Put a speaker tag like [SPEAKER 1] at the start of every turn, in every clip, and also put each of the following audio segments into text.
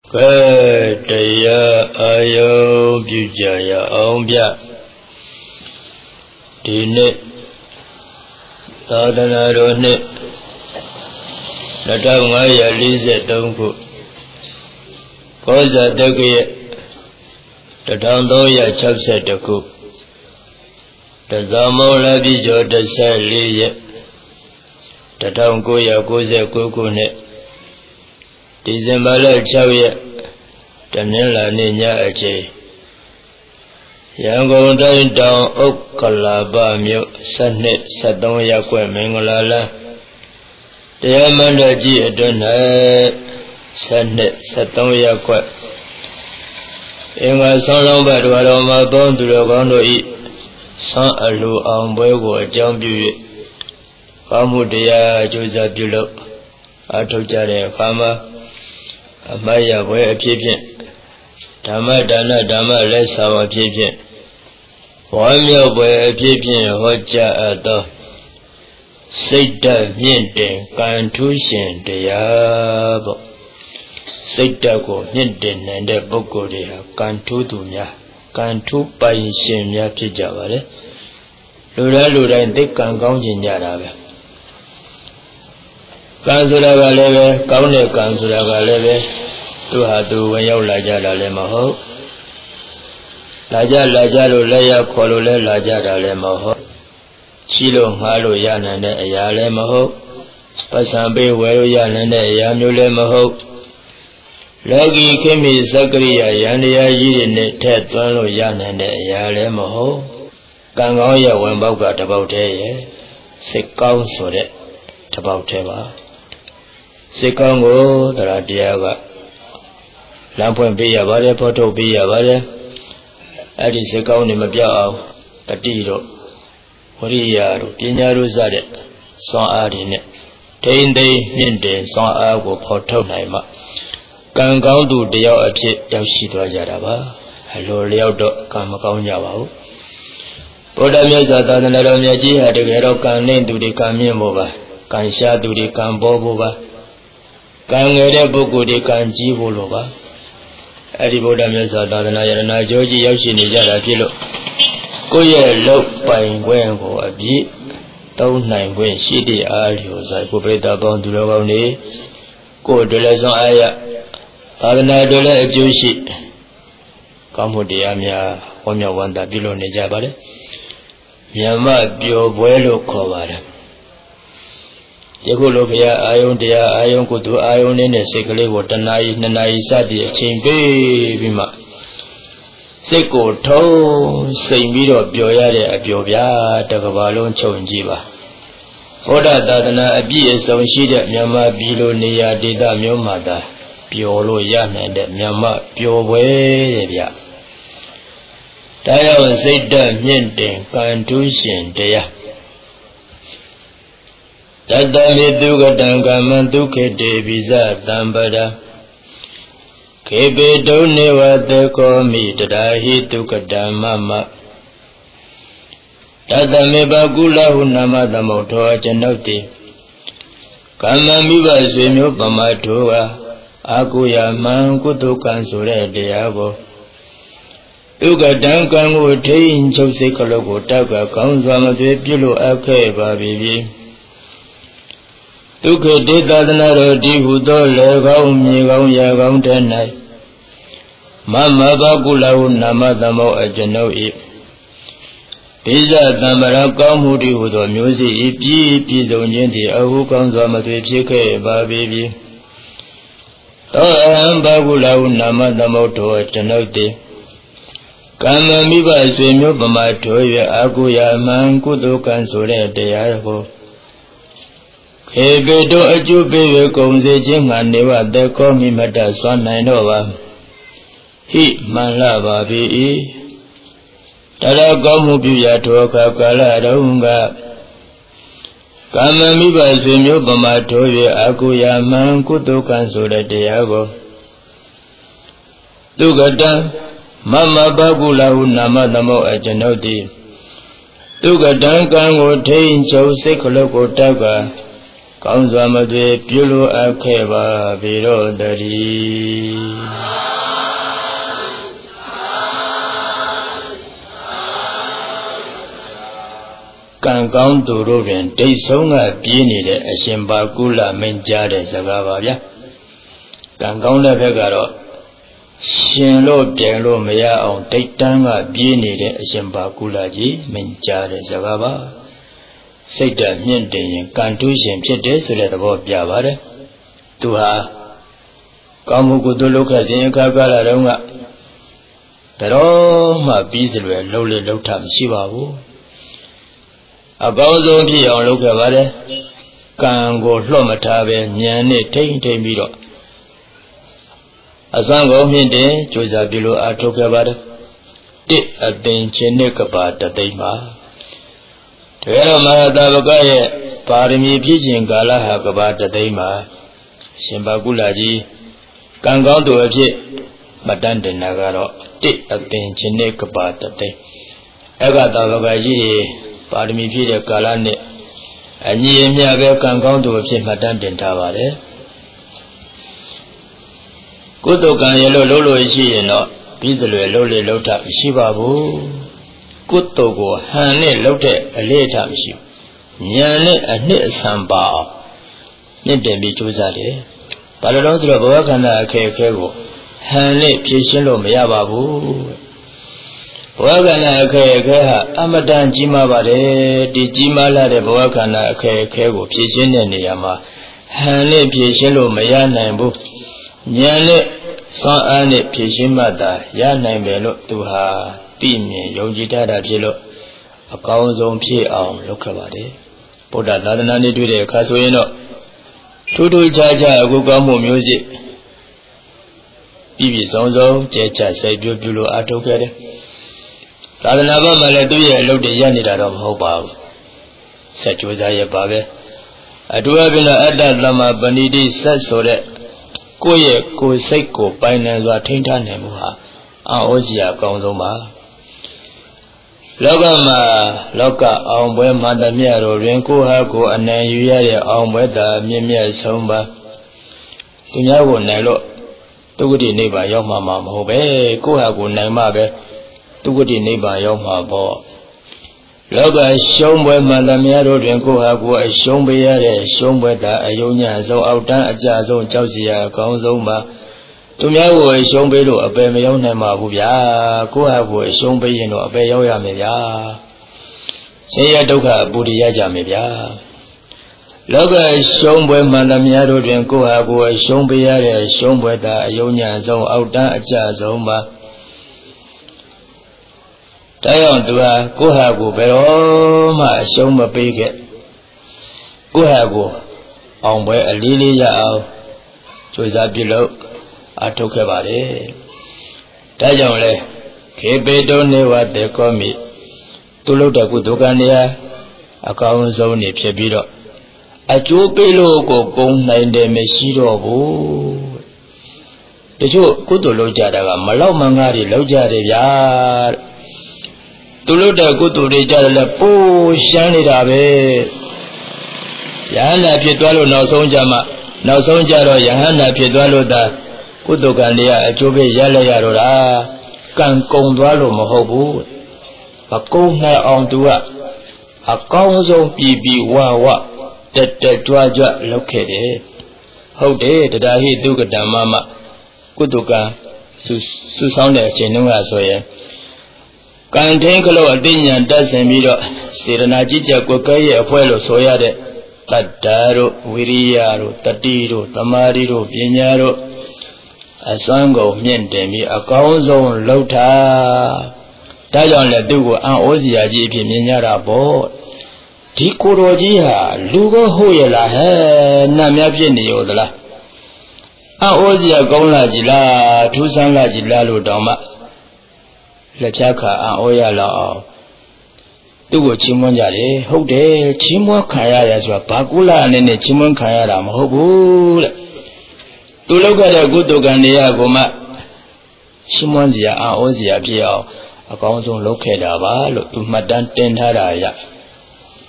[SPEAKER 1] Kaya ayo bujaya ombya dini tadana roni nata ngaya lise tongku kosa tekiye tatangdoya chapse teku tazamo labi jo dasa liye tatangkoya kose kukune December Chavia Tanilla Nina Ache Yango down Okalaba Mu Sunnet Sadon Yakwe Mengolala The Amanda G Adona Sunnet Sadon Yakwe In my son Lombard Waloma Bone to the Gondo eat Son Alu on Boygo Jambu Kamudia Joseph Bulo Atojare Kama Amaya boy a pigeon. Dama dana dama less our pigeon. One meal boy a pigeon, Hoja Ado. Sita Miente, Cantushin, the Yabo. Sita go, Hinton and the Boko de Cantutunya. Cantu by Shimya Pijavare. Lura and Dick can go in Yarabe. Kansura Galeve, Kaune Kansura Galeve, to Hadu when you Lajada Lemaho Lajalo Leia Colole Lajada Lemaho Chilo Halo Yan and Yalemaho Pasambe Wero Yan and Yamulemaho Lagi Kemi Zagria Yania Yin Tetwano Yan and Yalemaho Gangoya when Bogat about a sick counsel about Teva. Sekango Taradiaga Lampo be a vare, poto be a vare, Adi Sekani Mabia, Tatiro, Horia, Pinaru Zade, Son Adine, Tain de Ninde, Son Ago Poto Naima, Gangandu de Yashidra Jaraba, Hello Leodo, Kamakaunyao. Podamia than Laromiaji had a hero can name to the Kamimova, Kansha to the Kambobova. Kangere Boku de Kanji Volova Adiboda Mesa Dana Georgi Yoshini Jara Kilo Koye Lop Pine Gwengo Abi Town Nine Gwen City Alios I Popreta Bon to Lovani Go de la Son Aya Adana de la Jushi Camodiamia Homia Wanda Bilo Nejabale Yama Bio Buelo Covara Yagolopia, Ion could do Ion in a sickly water night, Nanai Sadi, a chain baby. Seko to say Miro Bioyade, a Biovia, Tagavalon Chonjiva. Oda Dadana, a bee is so she that Yama Bilo Nia Dida Miomada, Piolo Yan and Yama Pio Way. Taya said that Miente, Cantushin, Dea. Tadami Duga Dangaman Duke de Biza Dambada Kebe Doneva de Komi Tadahi Tukadamama Tadame Bagula Hunamada Motoa Janoti Kamamiva Semyo Pamatua Akuya Mankutu Kansure Diabo Duga Dangan would take Jose Kalogotaka Kansama de Pilo Ake Babi Duke did that another Dihudo Legau Yagam Tenai Mama Bagula Namadamo Ajanoi Pizza Damara Kamudi Hudo Music Ipi Pizonienti Ahu Kanzama to Chike Baby Toam Bagula Namadamo to Ajanoti Kamamiba Semyo Pamatoya Aguya Mankudo Kansure de Ayago Kebedo Ajube Komze Jinga Neva de Komi Meta Son Nainova He Manlava Bi Tada Gomu Biatoka Kala Runga Kamamiba Semyo Pamatoye Akuya Mankuto Kansura Diago Tugada Mama Bagula Namadamo Ajanoti Tugadan Kango Tain Chow Sekoloko Taga ကောင်းစွာမသွေပြုလိုအပ်ခဲ့ပါပေတော့တည်းကံကောင်းသူတို့တွင်ဒိတ်ဆုံးကပြေးနေတဲ့အရှင်ဘာကုလမင်းကြားတဲ့စကားပါဗျာကံကောင်းတဲ့ဘက်ကတော့ရှင်လို့ပြန်လို့မရအောင်ဒိတ်တန်းကပြေးနေတဲ့အရှင်ဘာကုလကြီးမင်းကြားတဲ့စကားပါစိတ်ဓာတ်မြင့်တင်ရင်ကံတူးရှင်ဖြစ်တယ်ဆိုတဲ့သဘောပြပါတယ်သူဟာကောင်းမှုကုသိုလ်လုပ်ခဲ့ခြင်းအခါကာလတုန်းကဘယ်တော့မှပြီးစလွယ်လှုပ်လေလှုပ်ထမရှိပါဘူးအကောင်းဆုံးဖြစ်အောင်လုပ်ခဲ့ပါတယ်ကံကိုလွှတ်မထားပဲဉာဏ်နဲ့ထိမ့်ပြီးတော့အစွမ်းကုန်မြင့်တယ်ကြိုးစားပြုလို့အားထုတ်ခဲ့ပါတယ်တစ်အသင်ချင်းနဲ့ကပါတသိမ့်ပါတကယ်တော့မဟာတာဝကရဲ့ပါရမီပြည့်ခြင်းကာလဟာကပါတသိမ့်ပါရှင်ဘာကုလကြီးကံကောင်းသူအဖြစ်မတန်းတင်တာကတော့တစ်အသင်ချင်းနဲ့ကပါတသိမ့်အဲ့ကတာဝကကြီးပါရမီပြည့်တဲ့ကာလနဲ့အညီအမျှပဲကံကောင်းသူအဖြစ်မှတ်တမ်းတင်ထားပါတယ်ကုသိုလ်ကံရလို့လုပ်လို့ရှိရင်တော့ပြီးစလွယ်လုပ်လေလုပ်တာမရှိပါဘူးကုသိုလ်ကိုဟန်နဲ့လုပ်တဲ့အလေးထားမရှိဘူးဉာဏ်နဲ့အနှစ်အဆံပါအောင်မြင့်တင်ပြီးကြိုးစားတယ်ဘာလို့လဲဆိုတော့ဘဝခန္ဓာအခက်အခဲကိုဟန်နဲ့ဖြေရှင်းလို့မရပါဘူးဘဝခန္ဓာအခက်အခဲဟာအမတန်ကြီးမားပါတယ်ဒီကြီးမားလာတဲ့ဘဝခန္ဓာအခက်အခဲကိုဖြေရှင်းတဲ့နေရာမှာဟန်နဲ့ဖြေရှင်းလို့မရနိုင်ဘူးဉာဏ်နဲ့စွမ်းအားနဲ့ဖြေရှင်းမှသာရနိုင်မယ်လို့သူဟာသိမြင်ယုံကြည်တတ်တာဖြစ်လို့အကောင်းဆုံးဖြစ်အောင်လုပ်ခဲ့ပါတယ်ဗုဒ္ဓသာသနာနဲ့တွေ့တဲ့အခါဆိုရင်တော့ထူးထူးခြားခြားအကူကောင်းမှုမျိုးစစ်ပြည့်စုံစုံကျဲချစိုက်ပြုလို့အားထုတ်ခဲ့တယ်သာသနာ့ဘက်မှာလည်းသူ့ရဲ့အလုပ်တွေရနေတာတော့မဟုတ်ပါဘူးဆက်ကြိုးစားရပါပဲအတူအပြင်အတ္တသမ္မာပဏိတိဆက်ဆိုတဲ့ကိုယ့်ရဲ့ကိုယ်စိတ်ကိုပိုင်နိုင်စွာထိန်းထားနိုင်မှုဟာအံ့ဩစရာအကောင်းဆုံးပါလောကမှာလောကအောင်ပွဲမှတမျှတို့တွင်ကိုယ်ဟာကိုယ်အနိုင်ယူရတဲ့အောင်ပွဲသာမြင့်မြတ်ဆုံးပါသူများကိုနိုင်လို့သုဂတိနိဗ္ဗာန်ရောက်မှာမဟုတ်ပဲကိုယ်ဟာကိုယ်နိုင်မှပဲသုဂတိနိဗ္ဗာန်ရောက်မှာပေါ့လောကရှုံးပွဲမှတမျှတို့တွင်ကိုယ်ဟာကိုယ်အရှုံးပေးရတဲ့ရှုံးပွဲသာအယုံညံ့ဆုံးအောက်တန်းအကြဆုံးကြောက်စရာအကောင်းဆုံးပါသူများကိုရှုံးပေးလို့အပယ်မရောက်နိုင်ပါဘူးဗျာကိုယ့်ဟာကိုယ်ရှုံးပေးရင်တော့အပယ်ရောက်ရမယ်ဗျာဆင်းရဲဒုက္ခအပူတရကြမယ်ဗျာလောကရှုံးပွဲမှန်သမျှတို့တွင်ကိုယ့်ဟာကိုယ်ရှုံးပေးရတဲ့ရှုံးပွဲသာအယုံညံ့ဆုံးအောက်တန်းအကြဆုံးပါတရားသူဟာကိုယ့်ဟာကိုယ်ဘယ်တော့မှအရှုံးမပေးခဲ့ကိုယ့်ဟာကိုယ်အောင်ပွဲအလေးလေးရအောင်ကြိုးစားပြုလုပ်အထုတ်ခဲ့ပါတယ်ဒါကြောင့်လဲခေပေတုနေဝတေကောမိသူလုပ်တဲ့ကုသိုလ်ကံတရားအကောင်းဆုံးနေဖြစ်ပြီးတော့အကျိုးပေးလို့ကိုကုန်နိုင်တယ်မရှိတော့ဘူးတချို့ကုသိုလ်လုပ်ကြတာကမလောက်မငါးတွေလုပ်ကြတယ်ဗျာသူလုပ်တဲ့ကုသိုလ်တွေကြတယ်လဲပိုးရှမ်းနေတာပဲယဟန္တာဖြစ်သွားလို့နောက်ဆုံးကြတော့ယဟန္တာဖြစ်သွားလို့သာကုသိုလ်ကံတရားအကျိုးပေးရလဲရတော့တာကံကုန်သွားလို့မဟုတ်ဘူးမကုန်နိုင်အောင်သူကအကောင်းဆုံးပြီးဝတက်ကြွလုပ်ခဲ့တယ်ဟုတ်တယ်တရားဟိတုကတမမကုသိုလ်ကံစုဆောင်းတဲ့အချိန်တုန်းကဆိုရင်ကံထင်းကလေးအသိဉာဏ်တက်ဆင်ပြီးတော့စေရနာကြီးကြကိုယ်ကဲ့ရဲ့အဖွဲလို့ဆိုရတဲ့တတ္တာတို့ဝိရိယတို့တတိတို့သမာဓိတို့ပညာတို့အစွမ်းကုန်မြင့်တင်ပြီးအကောင်းဆုံးလှုပ်တာဒါကြောင့်လည်းသူ့ကိုအံ့ဩစရာကြီးအဖြစ်မြင်ကြတာပေါ့ဒီကိုယ်တော်ကြီးဟာလူကဟုတ်ရလားဟဲ့နတ်များဖြစ်နေရောသလားအံ့ဩစရာကောင်းလာကြည်လားထူးဆန်းလာကြည်လားလို့တောင်မှလက်ဖြားခါအံ့ဩရလောက်အောင်သူ့ကိုချီးမွမ်းကြတယ်ဟုတ်တယ်ချီးမွမ်းခံရတယ်ဆိုတာဘာကုလအနေနဲ့ချီးမွမ်းခံရတာမဟုတ်ဘူးတဲ့သူလုပ်ခဲ့တဲ့ကုသိုလ်ကံတရားကိုမှချီးမွမ်းစရာအံ့ဩစရာဖြစ်အောင်အကောင်းဆုံးလုပ်ခဲ့တာပါလို့သူမှတ်တမ်းတင်ထားတာရ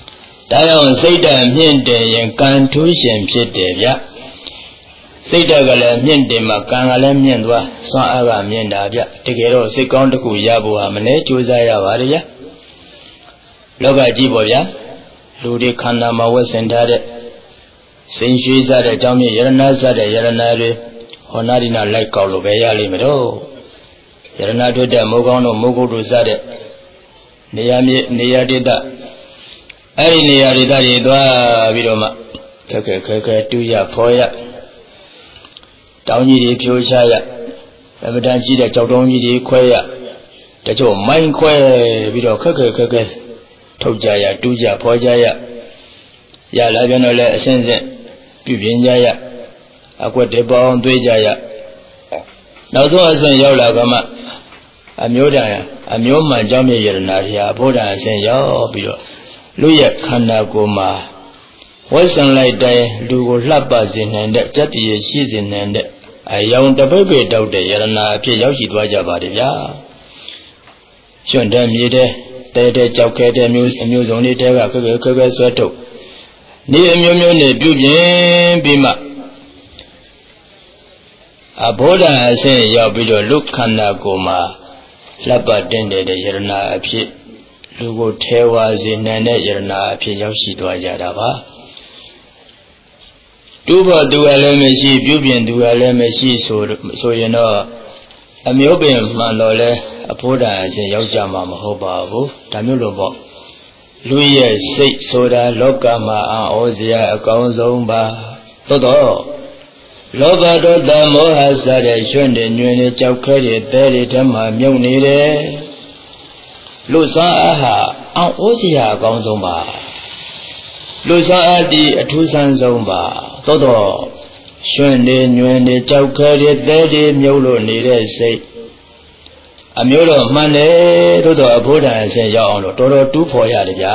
[SPEAKER 1] ဒါကြောင့်စိတ်ဓာတ်မြင့်တယ်ရင်ကံထူးရှင်ဖြစ်တယ်ဗျစိတ်ဓာတ်ကလည်းမြင့်တယ်မှာကံကလည်းမြင့်သွားစွမ်းအားကမြင့်တာဗျတကယ်တော့စိတ်ကောင်းတစ်ခုရဖို့ဟာမလဲကြိုးစားရပါတယ်ဗျလောကကြီးပေါ့ဗျာလူတွေခန္ဓာမှာဝတ်ဆင်ထားတဲ့စိန်ရွှေစားတဲ့အကြောင်းမျိုးယရဏစားတဲ့ယရဏတွေဟောနာဒီနာလိုက်ကောက်လို့ပဲရလိမ့်မယ်တော့ယရဏထွတ်တဲ့မိုးကောင်းတို့မိုးကုတ်တို့စားတဲ့နေရာမြေနေရာဒေသအဲ့ဒီနေရာဒေသတွေသွားပြီးတော့မှခဲတူရဖော်ရတောင်းကြီးတွေဖြိုးချရအမတန်ကြီးတဲ့ကြောက်တုံးကြီးတွေခွဲရတချို့မိုင်းခွဲပြီးတော့ခက်ထုတ်ကြရတူးကြဖော်ကြရလာပြန်တော့လည်းအစဉ်စဉ်ပြုပြင်ကြရအကွက်တေပေါင်းသွေးကြရနောက်ဆုံးအစဉ်ရောက်လာကမှအမျိုးတန်အမျိုးမှန်ကြောင့်မြေရတနာတွေဟာဘုရားအစဉ်ရောက်ပြီးတော့လူရဲ့ခန္ဓာကိုယ်မှာဝိဆံလိုက်တဲ့လူကိုလှပစေနိုင်တဲ့စက်တည်ရှိစေနိုင်တဲ့အယောင်တပိတ်ပိတ်တောက်တဲ့ယရနာအဖြစ်ရောက်ရှိသွားကြပါတယ်ဗျာရွှွန့်တဲ့မြေတဲ့ကြောက်ခဲတဲ့မျိုးအမျိုးစုံတွေတဲကခဲဆွဲထုတ်ဒီအမျိုးမျိုးနဲ့ပြုပြင်ပြီးမှအဘောဓာအဆင့်ရောက်ပြီးတော့လူခန္ဓာကိုယ်မှာလှပတင်တဲ့ယရနာအဖြစ်လူကိုထဲဝါစေနိုင်တဲ့ယရနာအဖြစ်ရောက်ရှိသွားကြတာပါတူဖို့သူကလည်းမရှိပြုပြင်သူကလည်းမရှိဆိုရင်တော့အမျိုးပင်မှန်တော့လဲအဖို့တန်အစဉ်ရောက်ကြမှာမဟုတ်ပါဘူးဒါမျိုးလို့ပေါ့လူရဲ့စိတ်ဆိုတာလောကမှာအောစရာအကောင်းဆုံးပါသို့တော့လောဘဒေါသမောဟစတဲ့ရွှွန့်တဲ့ညွင်တဲ့ကြောက်ခဲတဲ့သဲတွေထဲမှာမြုပ်နေတယ်လူစားအားဟာအောစရာအကောင်းဆုံးပါလူစားအားဒီအထူးဆန်းဆုံးပါသို့တော့ရွှွန့်တဲ့ညွင်တဲ့ကြောက်ခဲတဲ့သဲတွေမြုပ်လို့နေတဲ့စိတ်အမျိုးတော်မှန်တယ်သို့တော့အဖို့တန်အစဉ်ရောက်အောင်လို့တော်တော်တူးဖော်ရတယ်ဗျာ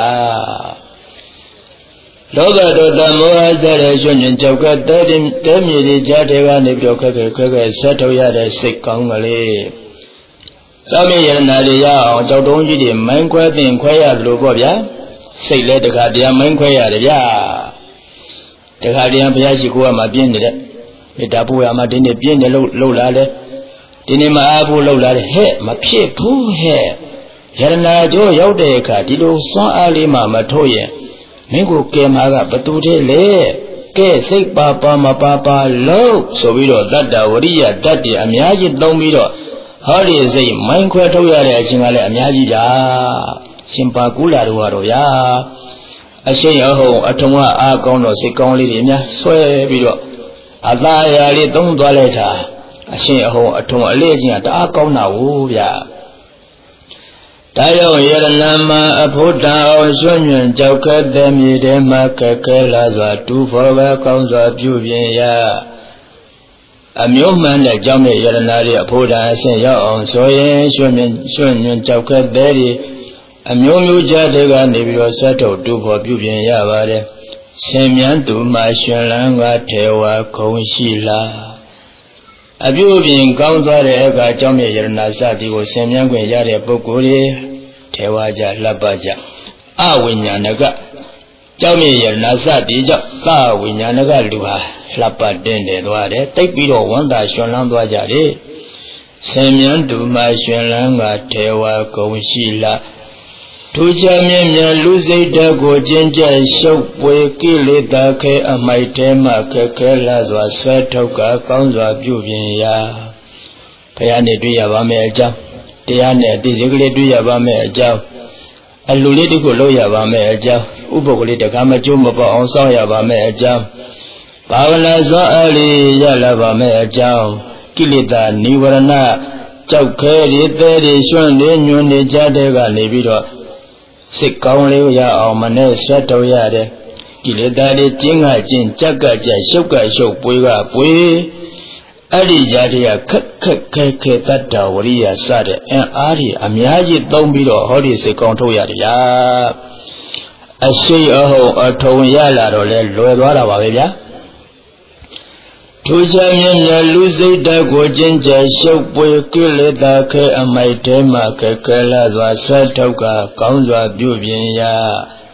[SPEAKER 1] လောဘဒေါသမောဟစတဲ့ရွှွန့်ညင်ကြောက်ကတဲမြေတွေကြားတွေကနေပြီးတော့ခက်ဆက်ထုတ်ရတဲ့စိတ်ကောင်းကလေးသောမိယရနာတွေရအောင်ကြောက်တုံးကြီးတွေမိုင်းခွဲပင်ခွဲရလို့ပေါ့ဗျာစိတ်လဲတခါတရားမိုင်းခွဲရတယ်ဗျာတခါတရားဘုရားရှိခိုးကမှပြင်းနေတဲ့မေတ္တာပို့ရမှဒီနေ့ပြင်းတယ်လို့လာတယ်ဒီနေ့မအားဘူးလို့လာတယ်ဟဲ့မဖြစ်ဘူးဟဲ့ယရနာကျိုးရောက်တဲ့အခါဒီလိုစွမ်းအားလေးမှမထုတ်ရင်မင်းကိုကဲမှာကဘသူတည်းလေကဲစိတ်ပါမပါလို့ဆိုပြီးတော့တတ္တဝရိယတတ္တိအများကြီးသုံးပြီးတော့ဟောဒီစိတ်မိုင်းခွဲထုတ်ရတဲ့အချိန်ကလည်းအများကြီးဗျာရှင်ပါကူလာတို့ကတော့ဗျာအရှိန်အဟုန်အထုံးအားကောင်းတော့စိတ်ကောင်းလေးတွေများဆွဲပြီးတော့အသာရာလေးသုံးသွားလိုက်တာအရှိန်အဟုန်အထုံးအလေးချင်းတအားကောင်းတာဟုတ်ဗျာဒါကြောင့်ယရဏမှာအဖို့တန်အောင်ရွှွန့်ညွန့်ကြောက်ခဲတဲ့မြေထဲမှာခဲလာစွာတူဖော်ပဲကောင်းစွာပြုပြင်ရအမျိုးမှန်တဲ့ကြောင့်နဲ့ယရဏတွေအဖို့တန်အဆင့်ရောက်အောင်ဆိုရင်ရွှွန့်ညွန့်ကြောက်ခဲတဲ့တွေအမျိုးမျိုးကြားတွေကနေပြီးတော့ဆက်ထုတ်တူဖော်ပြုပြင်ရပါတယ်ရှင်မြန်းသူမှာရှင်လန်းကထေဝါခုံရှိလားအပြုအပြင်ကောင်းသွားတဲ့အခါအကြောင်းမြတ်ယရဏစသည်ကိုဆင်မြန်းခွင့်ရတဲ့ပုဂ္ဂိုလ်တွေထေဝါကြလှပကြအဝိညာဏကကြောင်းမြတ်ယရဏစသည်ကြောင့်သဝိညာဏကလူဟာလှပတဲ့နေသွားတယ်တိတ်ပြီးတော့ဝမ်းသာရွှင်လန်းသွားကြတယ်ဆင်မြန်းသူမှာရှင်လန်းကထေဝါကုံရှိလားထူးခြားမြင့်မြတ်လူစိတ်ဓာတ်ကိုကျင့်ကြံရှုပ်ပွေကိလေသာခဲအမိုက်ထဲမှခဲလာစွာဆွဲထုတ်ကကောင်းစွာပြုပြင်ရာဘုရားနဲ့တွေ့ရပါမယ်အကြောင်းတရားနဲ့အတိစိတ်ကလေးတွေ့ရပါမယ်အကြောင်းအလူလေးတစ်ခုလုပ်ရပါမယ်အကြောင်းဥပုပ်ကလေးတခါမကျိုးမပေါအောင်စောင့်ရပါမယ်အကြောင်းဘာဝနာစွမ်းအားလေးရလာပါမယ်အကြောင်းကိလေသာនិဝရဏကြောက်ခဲတွေသဲတွေရွှွန့်တွေညွန့်တွေကြားတဲ့ကနေပြီးတော့စိတ်ကောင်းလေးရအောင်မနဲ့ဆက်ထုတ်ရတယ်ကိလေသာတွေကျင်းကကျင်းကြက်ကကြက်ရှုပ်ကရှုပ်ပွေကပွေအဲ့ဒီကြားတွေကခဲတတ္တဝရိယစတဲ့အင်အားတွေအများကြီးသုံးပြီးတော့ဟောဒီစိတ်ကောင်းထုတ်ရတယ်ဗျာအရှိအဟုန်အထုံရလာတော့လဲလွယ်သွားတာပါပဲဗျာထူးခြားမြင့်မြတ်လူစိတ်ဓာတ်ကိုကျင့်ကြံရှုပ်ပွေကိလေသာခဲအမိုက်ထဲမှခဲလာစွာဆွဲထုတ်ကကောင်းစွာပြုပြင်ရာ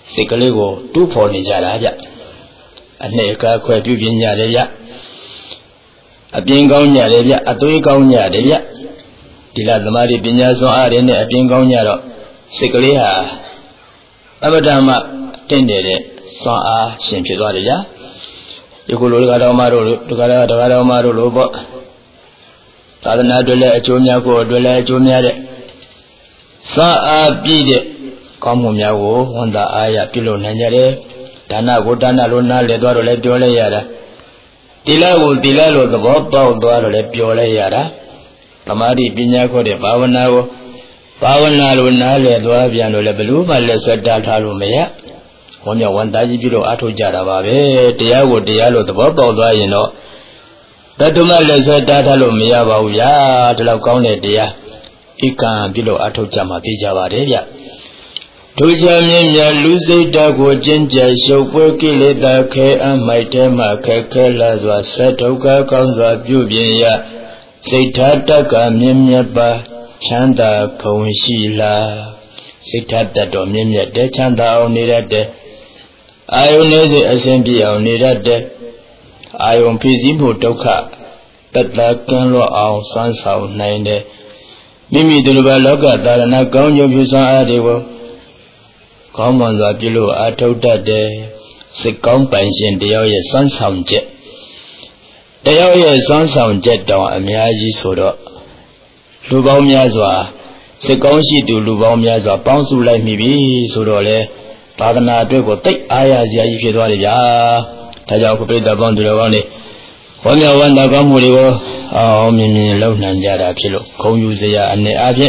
[SPEAKER 1] စိတ်ကလေးကိုတူးဖော်နေကြတာဗျအနှစ်အခါခွဲပြုပြင်ကြတယ်ဗျအပြင်ကောင်းကြတယ်ဗျအသွေးကောင်းကြတယ်ဗျဒီလားသမာဓိပညာစွမ်းအားတွေနဲ့အပြင်ကောင်းကြတော့စိတ်ကလေးဟာအပဒမတင့်တယ်တဲ့စွမ်းအားရှင်ဖြစ်သွားတယ်ဗျယခုလိုတရားတော်မတို့တရားတော်မတို့လိုပေါ့သာသနာအတွက်လည်းအကျိုးများကိုအတွက်လည်းအကျိုးများတဲ့စွမ်းအားပြည့်တဲ့ကောင်းမှုများကိုဝန်တာအားရပြုလုပ်နိုင်ကြတယ်ဒါနကိုဒါနလိုနားလည်သွားတော့လည်းပြောလိုက်ရတာတိလကိုတိလလိုသဘောပေါက်သွားတော့လည်းပြောလိုက်ရတာသမာဓိပညာခေါ်တဲ့ဘာဝနာကိုဘာဝနာလိုနားလည်သွားပြန်လို့လည်းဘယ်လိုမှလက်ဆွဲတားထားလို့မရဝမ်းမြောက်ဝမ်းသာကြီးပြုလို့အားထုတ်ကြတာပါပဲတရားကိုတရားလို့သဘောပေါက်သွားရင်တော့တတုမလက်ဆွဲတားထားလို့မရပါဘူးဗျာဒီလောက်ကောင်းတဲ့တရားဧကံပြုလို့အားထုတ်ကြမှာသိကြပါတယ်ဗျထိုချမြင့်မြတ်လူစိတ်ဓာတ်ကိုကျင့်ကြံရှုပ်ပွဲကိလေသာခဲအမိုက်ထဲမှခက်ခဲလာစွာဆွဲဒုက္ခကောင်းစွာပြုပြင်ရစိတ်ဓာတ်တက်ကမြင့်မြတ်ပါချမ်းသာခုံရှိလားစိတ်ဓာတ်တတ်တော်မြင့်မြတ်တဲ့ချမ်းသာအောင်နေရတဲ့အာယုန်နဲ့စိတ်အစဉ်ပြေအောင်နေရတဲ့အာယုန်ဖြစ်စည်းမှုဒုက္ခတတ်တာကင်းလို့အောင်စွမ်းဆောင်နိုင်တဲ့မိမိတို့ဘာလောကသာရဏကောင်းကျိုးပြုစွမ်းအားတွေကိုကောင်းမွန်စွာပြုလို့အားထုတ်တတ်တဲ့စိတ်ကောင်းပိုင်ရှင်တယောက်ရဲ့စွမ်းဆောင်ချက်တယောက်ရဲ့စွမ်းဆောင်ချက်တောင်အများကြီးဆိုတော့လူပေါင်းများစွာစိတ်ကောင်းရှိသူလူပေါင်းများစွာပေါင်းစုလိုက်မိပြီဆိုတော့လေသာသနာအတွက်ကိုသိအားရစရာကြီးဖြစ်သွားတယ်ဗျာဒါကြောင့်ခုပိဋကပေါင်းသူတော်ကောင်းတွေဝမ်းမြောက်ဝမ်းသာကောင်းမှုတွေကိုအောင်မြင်မြင်လုပ်နိုင်ကြတာဖြစ်လို့ဂုဏ်ယူစရာအနေအချင်း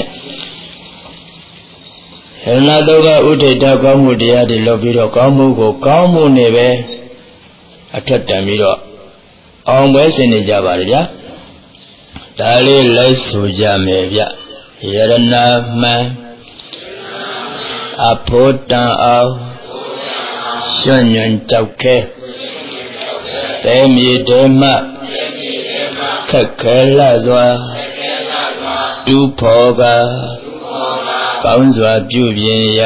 [SPEAKER 1] ရဏတုကဥဒိတကောင်းမှုတရားတွေလုပ်ပြီးတော့ကောင်းမှုကိုကောင်းမှုနဲ့ပဲအထက်တန်ပြီးတော့အောင်ပွဲဆင်နေကြပါလေဗျာဒါလေးလိုက်ဆိုကြမယ်ဗျယရဏမှန်အဖို့တန်အောင်ရွှွညွန်ကြောက်ခဲတဲမြေတဲမှခက်ခဲလာစွာတူဖော်ပါကောင်းစွာပြုပြင်ရ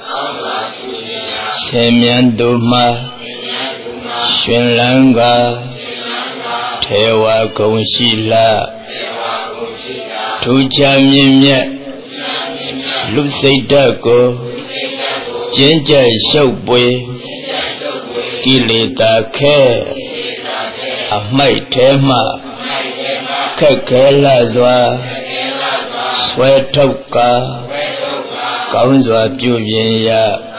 [SPEAKER 1] ရှင်မြန်သူမှရှင်လန်းကထေဝဂုံရှိလားထူးခြားမြင့်မြတ်လူစိတ်ဓာတ်ကိုကျင့်ကြံရှုပ်ပွေကိလေသာခဲအမိုက်ထဲမှခက်ခဲလာစွာဆွဲထုတ်ကာကောင်းစွာပြုပြင်ရ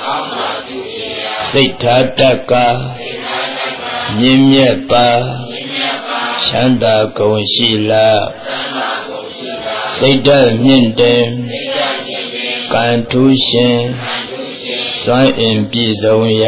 [SPEAKER 1] စိတ်ဓာတ်တက်ကမြင့်မြတ်ပါချမ်းသာကုန်ရှိလားစိတ်ဓာတ်မြင့်တယ်ကံထူးရှင်စွမ်းအင်ပြည့်စုံရ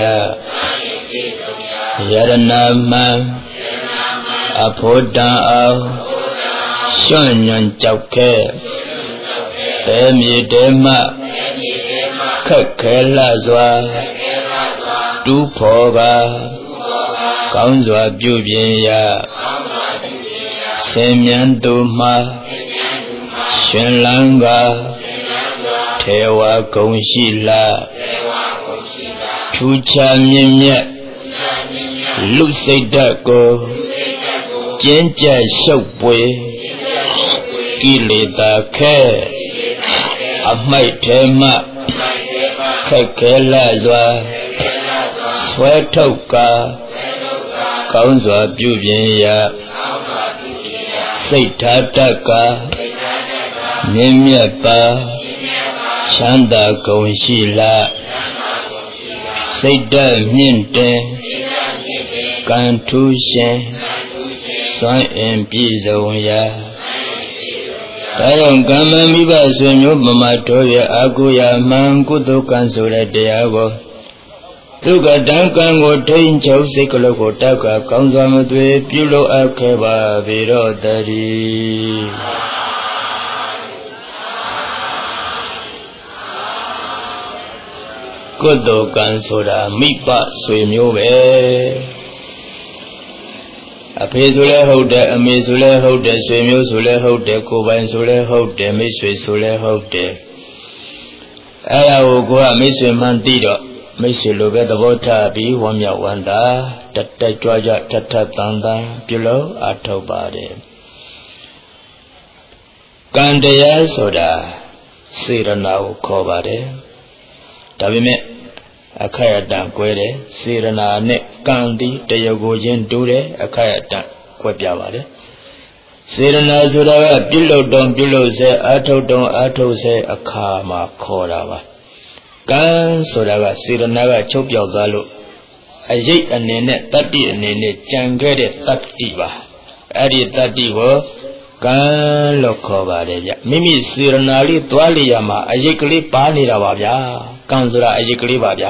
[SPEAKER 1] ယရဏမှန်အဖို့တန်အောင်ရွှွညွန်ကြောက်ခဲတဲမြေတဲမှခက်ခဲလာစွာတူးဖော်ပါကောင်းစွာပြုပြင်ရဆင်မြန်သူမှရှင်လန်းကထေဝဂုံရှိလားထူးခြားမြင့်မြတ်လူစိတ်ဓာတ်ကိုကျင့်ကြံရှုပ်ပွေကိလေသာခဲအမိုက်ထဲမှခက်ခဲလာစွာဆွဲထုတ်ကာကောင်းစွာပြုပြင်ရစိတ်ဓာတ်တက်ကမြင့်မြတ်ပါချမ်းသာကုန်ရှိလားစိတ်ဓာတ်မြင့်တယ်ကံထူးရှင်စွမ်းအင်ပြည့်စုံရာဒါကြောင့်ကမ္မမိဘဆွေမျိုးပမာတော်ရဲ့အာကိုရာမှန်ကုသကံဆိုတဲ့တရားကိုဒုက္ခတံကံကိုထိန်ချုပ်စိတ်ကလေးကိုတက်ကကောင်းစွာမသွေပြုလို့အပ်ခဲ့ပါပေတော့တည်းကုသကံဆိုတာမိဘဆွေမျိုးပဲအဖေဆိုလဲဟုတ်တယ်အမေဆိုလဲဟုတ်တယ်ဆွေမျိုးဆိုလဲဟုတ်တယ်ကိုယ်ပိုင်ဆိုလဲဟုတ်တယ်မိတ်ဆွေဆိုလဲဟုတ်တယ်အဲ့ဒါကိုကိုကမိတ်ဆွေမှန်းသိတော့မိတ်ဆွေလိုပဲသဘောထားပြီးဝမ်းမြောက်ဝမ်းသာတက်တက်ကြွကြွထထတန်တန်ပြုလို့အထောက်ပါတယ်ကံတရားဆိုတာစေရနာကိုခေါ်ပါတယ်ဒါပေမဲ့အခက်အတန်ကွဲတယ်စေရနာနဲ့ကံဒီတရုပ်ကိုချင်းတူတယ်အခက်အတန်ကွဲပြပါတယ်စေရနာဆိုတာကပြုလုပ်တုံပြုလုပ်စေအထုတ်တုံအထုတ်စေအခါမှာခေါ်တာပါကံဆိုတာကစေရနာကချုပ်ပြောက်သွားလို့အရိပ်အနေနဲ့တတ္တိအနေနဲ့ကြံခဲ့တဲ့တတ္တိပါအဲ့ဒီတတ္တိကိုကံလို့ခေါ်ပါတယ်ဗျမိမိစေရနာလေးသွားလျာမှာအရိပ်ကလေးပါနေတာပါဗျာကံဆိုတာအရိပ်ကလေးပါဗျာ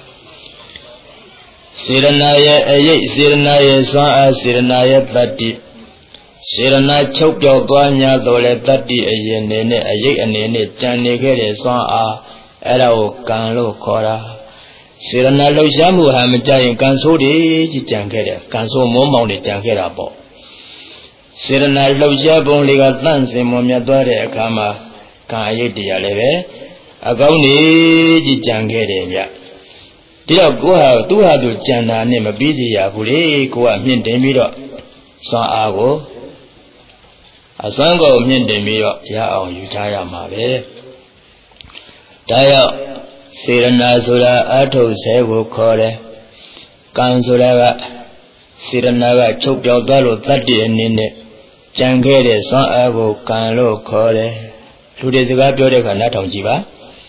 [SPEAKER 1] စေရနာရဲ့အရိပ်စေရနာရဲ့စွမ်းအားစေရနာရဲ့တတ္တိစေရနာချုပ်ပြောက်သွား냐တော့လေတတ္တိအရင်နေနဲ့အရိပ်အနေနဲ့ကြံနေခဲ့တဲ့စွမ်းအားအဲ့ဒါကိုကံလို့ခေါ်တာစေရနာလှုပ်ရှားမှုဟာမကြရင်ကံဆိုးတွေကြီးကြံခဲ့တယ်ကံဆိုးမောမောင်တွေကြံခဲ့တာပေါ့စေရနာလှုပ်ရှားပုံလေးကတန့်စင်မွန်မြတ်သွားတဲ့အခါမှာကံအရိပ်တရားလည်းပဲအကောင်းကြီးကြံခဲ့တယ်ဗျဒီတော့ကိုဟာသူ့ဟာသူကြံတာနဲ့မပြီးစီရဘူးလေကိုကမြင့်တင်ပြီးတော့စွမ်းအားကိုအစွမ်းကိုမြင့်တင်ပြီးတော့ရအောင်ယူထားရမှာပဲဒါကြောင့်စေရနာဆိုတာအထုတ်ဆဲကိုခေါ်တယ်ကံဆိုတာကစေရနာကချုပ်ပြောက်သွားလို့တတ္တိအနေနဲ့ကြံခဲ့တဲ့စွမ်းအားကိုကံလို့ခေါ်တယ်လူတွေစကားပြောတဲ့အခါနားထောင်ကြည့်ပါ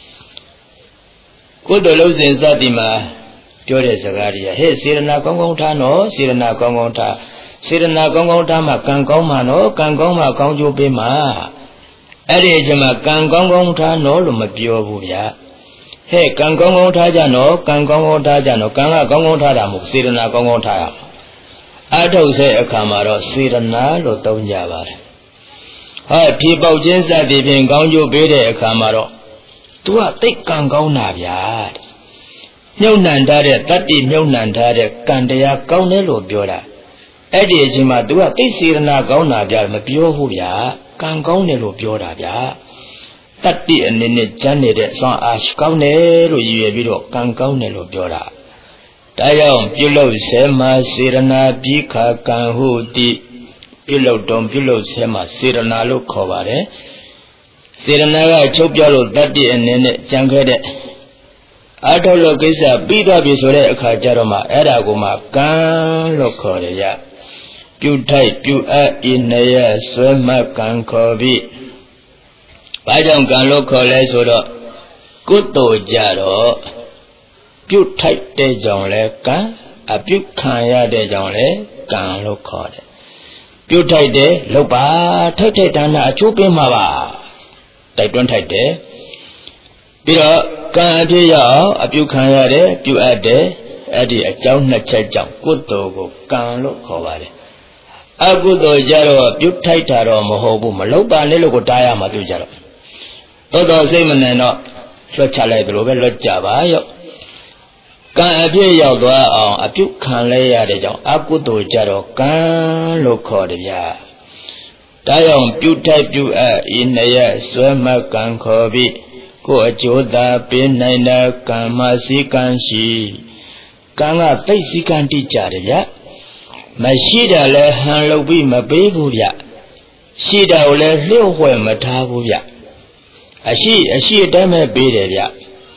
[SPEAKER 1] ကိုယ်တော်လုံးစဉ်စသည်မှာပြောတဲ့စကားတွေကဟဲ့စေရနာကောင်းကောင်းထားနော်စေရနာကောင်းကောင်းထားစေရနာကောင်းကောင်းထားမှကံကောင်းမှာနော်ကံကောင်းမှကောင်းကျိုးပေးမှာအဲ့ဒီအချိန်မှာကံကောင်းကောင်းထားနော်လို့မပြောဘူးဗျာဟဲ့ကံကောင်းကောင်းထားကြနော်ကံကောင်းကောင်းထားကြနော်ကံကကောင်းကောင်းထားတာမဟုတ်စေရနာကောင်းကောင်းထားရမှာအထုတ်ဆဲအခါမှာတော့စေရနာလို့သုံးကြပါတယ်ဟောဖြေပေါက်ခြင်းစသည်ဖြင့်ကောင်းကျိုးပေးတဲ့အခါမှာတော့သူကသိကံကောင်းတာဗျာမြုပ်နှံထားတဲ့တတ္တိမြုပ်နှံထားတဲ့ကံတရားကောင်းတယ်လို့ပြောတာအဲ့ဒီအချိန်မှာသူကသိစေရနာကောင်းတာဗျာမပြောဘူးဗျာကံကောင်းတယ်လို့ပြောတာဗျာတတ္တိအနေနဲ့ကျမ်းနေတဲ့စွမ်းအားကောင်းတယ်လို့ရည်ရွယ်ပြီးတော့ကံကောင်းတယ်လို့ပြောတာဒါကြောင့်ပြုလုပ်ဆဲမှာစေရနာပြီးခါကံဟုတိပြုလုပ်တုံပြုလုပ်ဆဲမှာစေရနာလို့ခေါ်ပါတယ်စေရနာကချုပ်ပြောက်လို့တတ္တိအနေနဲ့ကြံခဲ့တဲ့အထုတ်လို့ကိစ္စပြီးတော့ပြီဆိုတဲ့အခါကျတော့မှအဲ့ဒါကိုမှကံလို့ခေါ်တယ်ရပြုထိုက်ပြုအပ်ဤနှစ်ရဆွဲမှတ်ကံခေါ်ပြီးဘာကြောင့်ကံလို့ခေါ်လဲဆိုတော့ကုသိုလ်ကြတော့ပြုထိုက်တဲ့ကြောင့်လဲကံအပြုခံရတဲ့ကြောင့်လဲကံလို့ခေါ်တယ်ပြုထိုက်တယ်လုပ်ပါထိုက်တဲ့ဒါနအကျိုးပေးမှာပါတိုက်တွန်းထိုက်တယ်ပြီးတော့ကံအဖြစ်ရအောင်အပြုခံရတယ်ပြုအပ်တယ်အဲ့ဒီအကြောင်းနှစ်ချက်ကြောင့်ကုသိုလ်ကိုကံလို့ခေါ်ပါတယ်အကုသိုလ်ကြတော့ပြုထိုက်တာတော့မဟုတ်ဘူးမလုပ်ပါနဲ့လို့ကိုတားရမှာသူကြတော့တော်စိတ်မနှံတော့လွတ်ချလိုက်သလိုပဲလွတ်ကြပါရော့ကံအဖြစ်ရောက်သွားအောင်အပြုခံလဲရတဲ့ကြောင့်အကုသိုလ်ကြတော့ကံလို့ခေါ်တယ်ဗျာဒါကြောင့်ပြုထိုက်ပြုအပ်ဤနှစ်ရဆွဲမှတ်ကံခေါ်ပြီးကိုယ်အကျိုးသာပေးနိုင်တဲ့ကံမစည်းကံရှိကံကသိစည်းကံတိကြတယ်ဗျမရှိတာလဲဟန်လုပ်ပြီးမပေးဘူးဗျရှိတာကိုလည်းလျှို့ဝှက်မထားဘူးဗျအရှိအတိုင်းပဲပေးတယ်ဗျ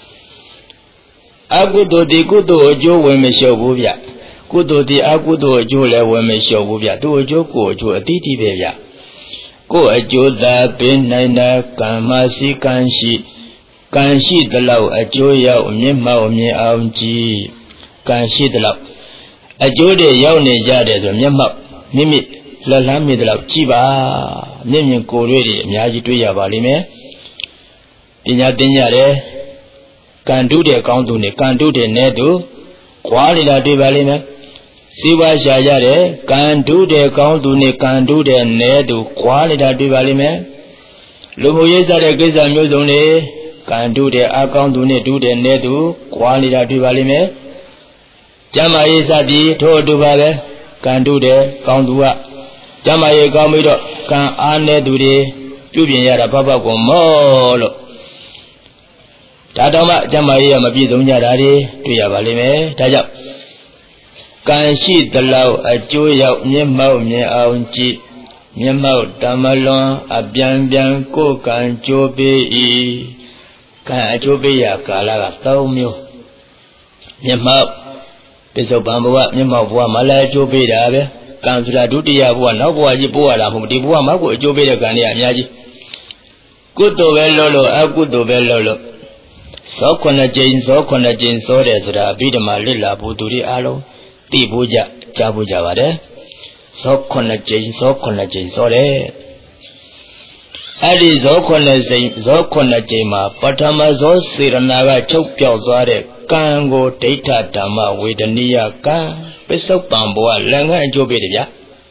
[SPEAKER 1] အကုသိုလ်ဒီကုသိုလ်အကျိုးဝင်မလျှော့ဘူးဗျကုသိုလ်ဒီအကုသိုလ်အကျိုးလည်းဝင်မလျှော့ဘူးဗျသူ့အကျိုးကိုအကျိုးအတိအတိပဲဗျကိုယ်အကျိုးသာပေးနိုင်တဲ့ကံမစည်းကံရှိကံရှိသလောက်အကျိုးရောက်မြင့်မောက်မြင်အောင်ကြည်ကံရှိသလောက်အကျိုးတွေရောက်နေကြတယ်ဆိုမျက်မှောက်မိမိလက်လန်းမိသလောက်ကြည်ပါမျက်မြင်ကိုယ်တွေအများကြီးတွေ့ရပါလိမ့်မယ်ပညာသင်ရတယ်ကံတုတဲ့ကောင်းသူနဲ့ကံတုတဲ့နဲသူကွာနေတာတွေ့ပါလိမ့်မယ်စီဝါရှာရတယ်ကံတုတဲ့ကောင်းသူနဲ့ကံတုတဲ့နဲသူကွာနေတာတွေ့ပါလိမ့်မယ်လူမှုရေးစားတဲ့ကိစ္စမျိုးစုံတွေကံတုတဲ့အကောင်းသူနဲ့တုတဲ့နဲသူကွာနေတာတွေ့ပါလိမ့်မယ်ကျမ်းမာရေးစသည်ထို့အတူပါပဲကံတုတဲ့ကောင်းသူကကျမ်းမာရေးကောင်းပြီးတော့ကံအားနဲသူတွေပြုပြင်ရတာဘဘကိုမောလို့ဒါတော့မှကျမကြီးကမပြည့်စုံကြတာတွေတွေ့ရပါလိမ့်မယ်ဒါကြောင့်ကံရှိသလောက်အကျိုးရောက်မျက်မှောက်မြင်အောင်ကြည့်မျက်မှောက်တမလွန်အပြန်ပြန်ကိုယ်ကံကြိုးပေး၏ကံအကျိုးပေးရာကာလက3မျိုးမျက်မှောက်ပိဿုပန်ဘဝမျက်မှောက်ဘဝမှာလည်းအကျိုးပေးတာပဲကံဆိုတာဒုတိယဘဝနောက်ဘဝကြီးပို့ရတာမဟုတ်ဒီဘဝမှာကိုအကျိုးပေးတဲ့ကံတွေအများကြီးကုသိုလ်ပဲလုပ်လို့အကုသိုလ်ပဲလုပ်လို့ဇော9ကြိမ်ဇော9ကြိမ်ဇောတယ်ဆိုတာအဘိဓမ္မာလစ်လာဖို့သူတွေအားလုံးသိဖို့ကြားဖို့ကြပါတယ်ဇော9ကြိမ်ဇော9ကြိမ်ဇောတယ်အဲ့ဒီဇော9ကြိမ်မှာပထမဇောစေရနာကချုပ်ပြောက်သွားတဲ့ကံကိုဒိဋ္ဌဓမ္မဝေဒနိယကံပစ္စုပန်ဘဝလည်းငါအကျိုးပေးတယ်ဗျာ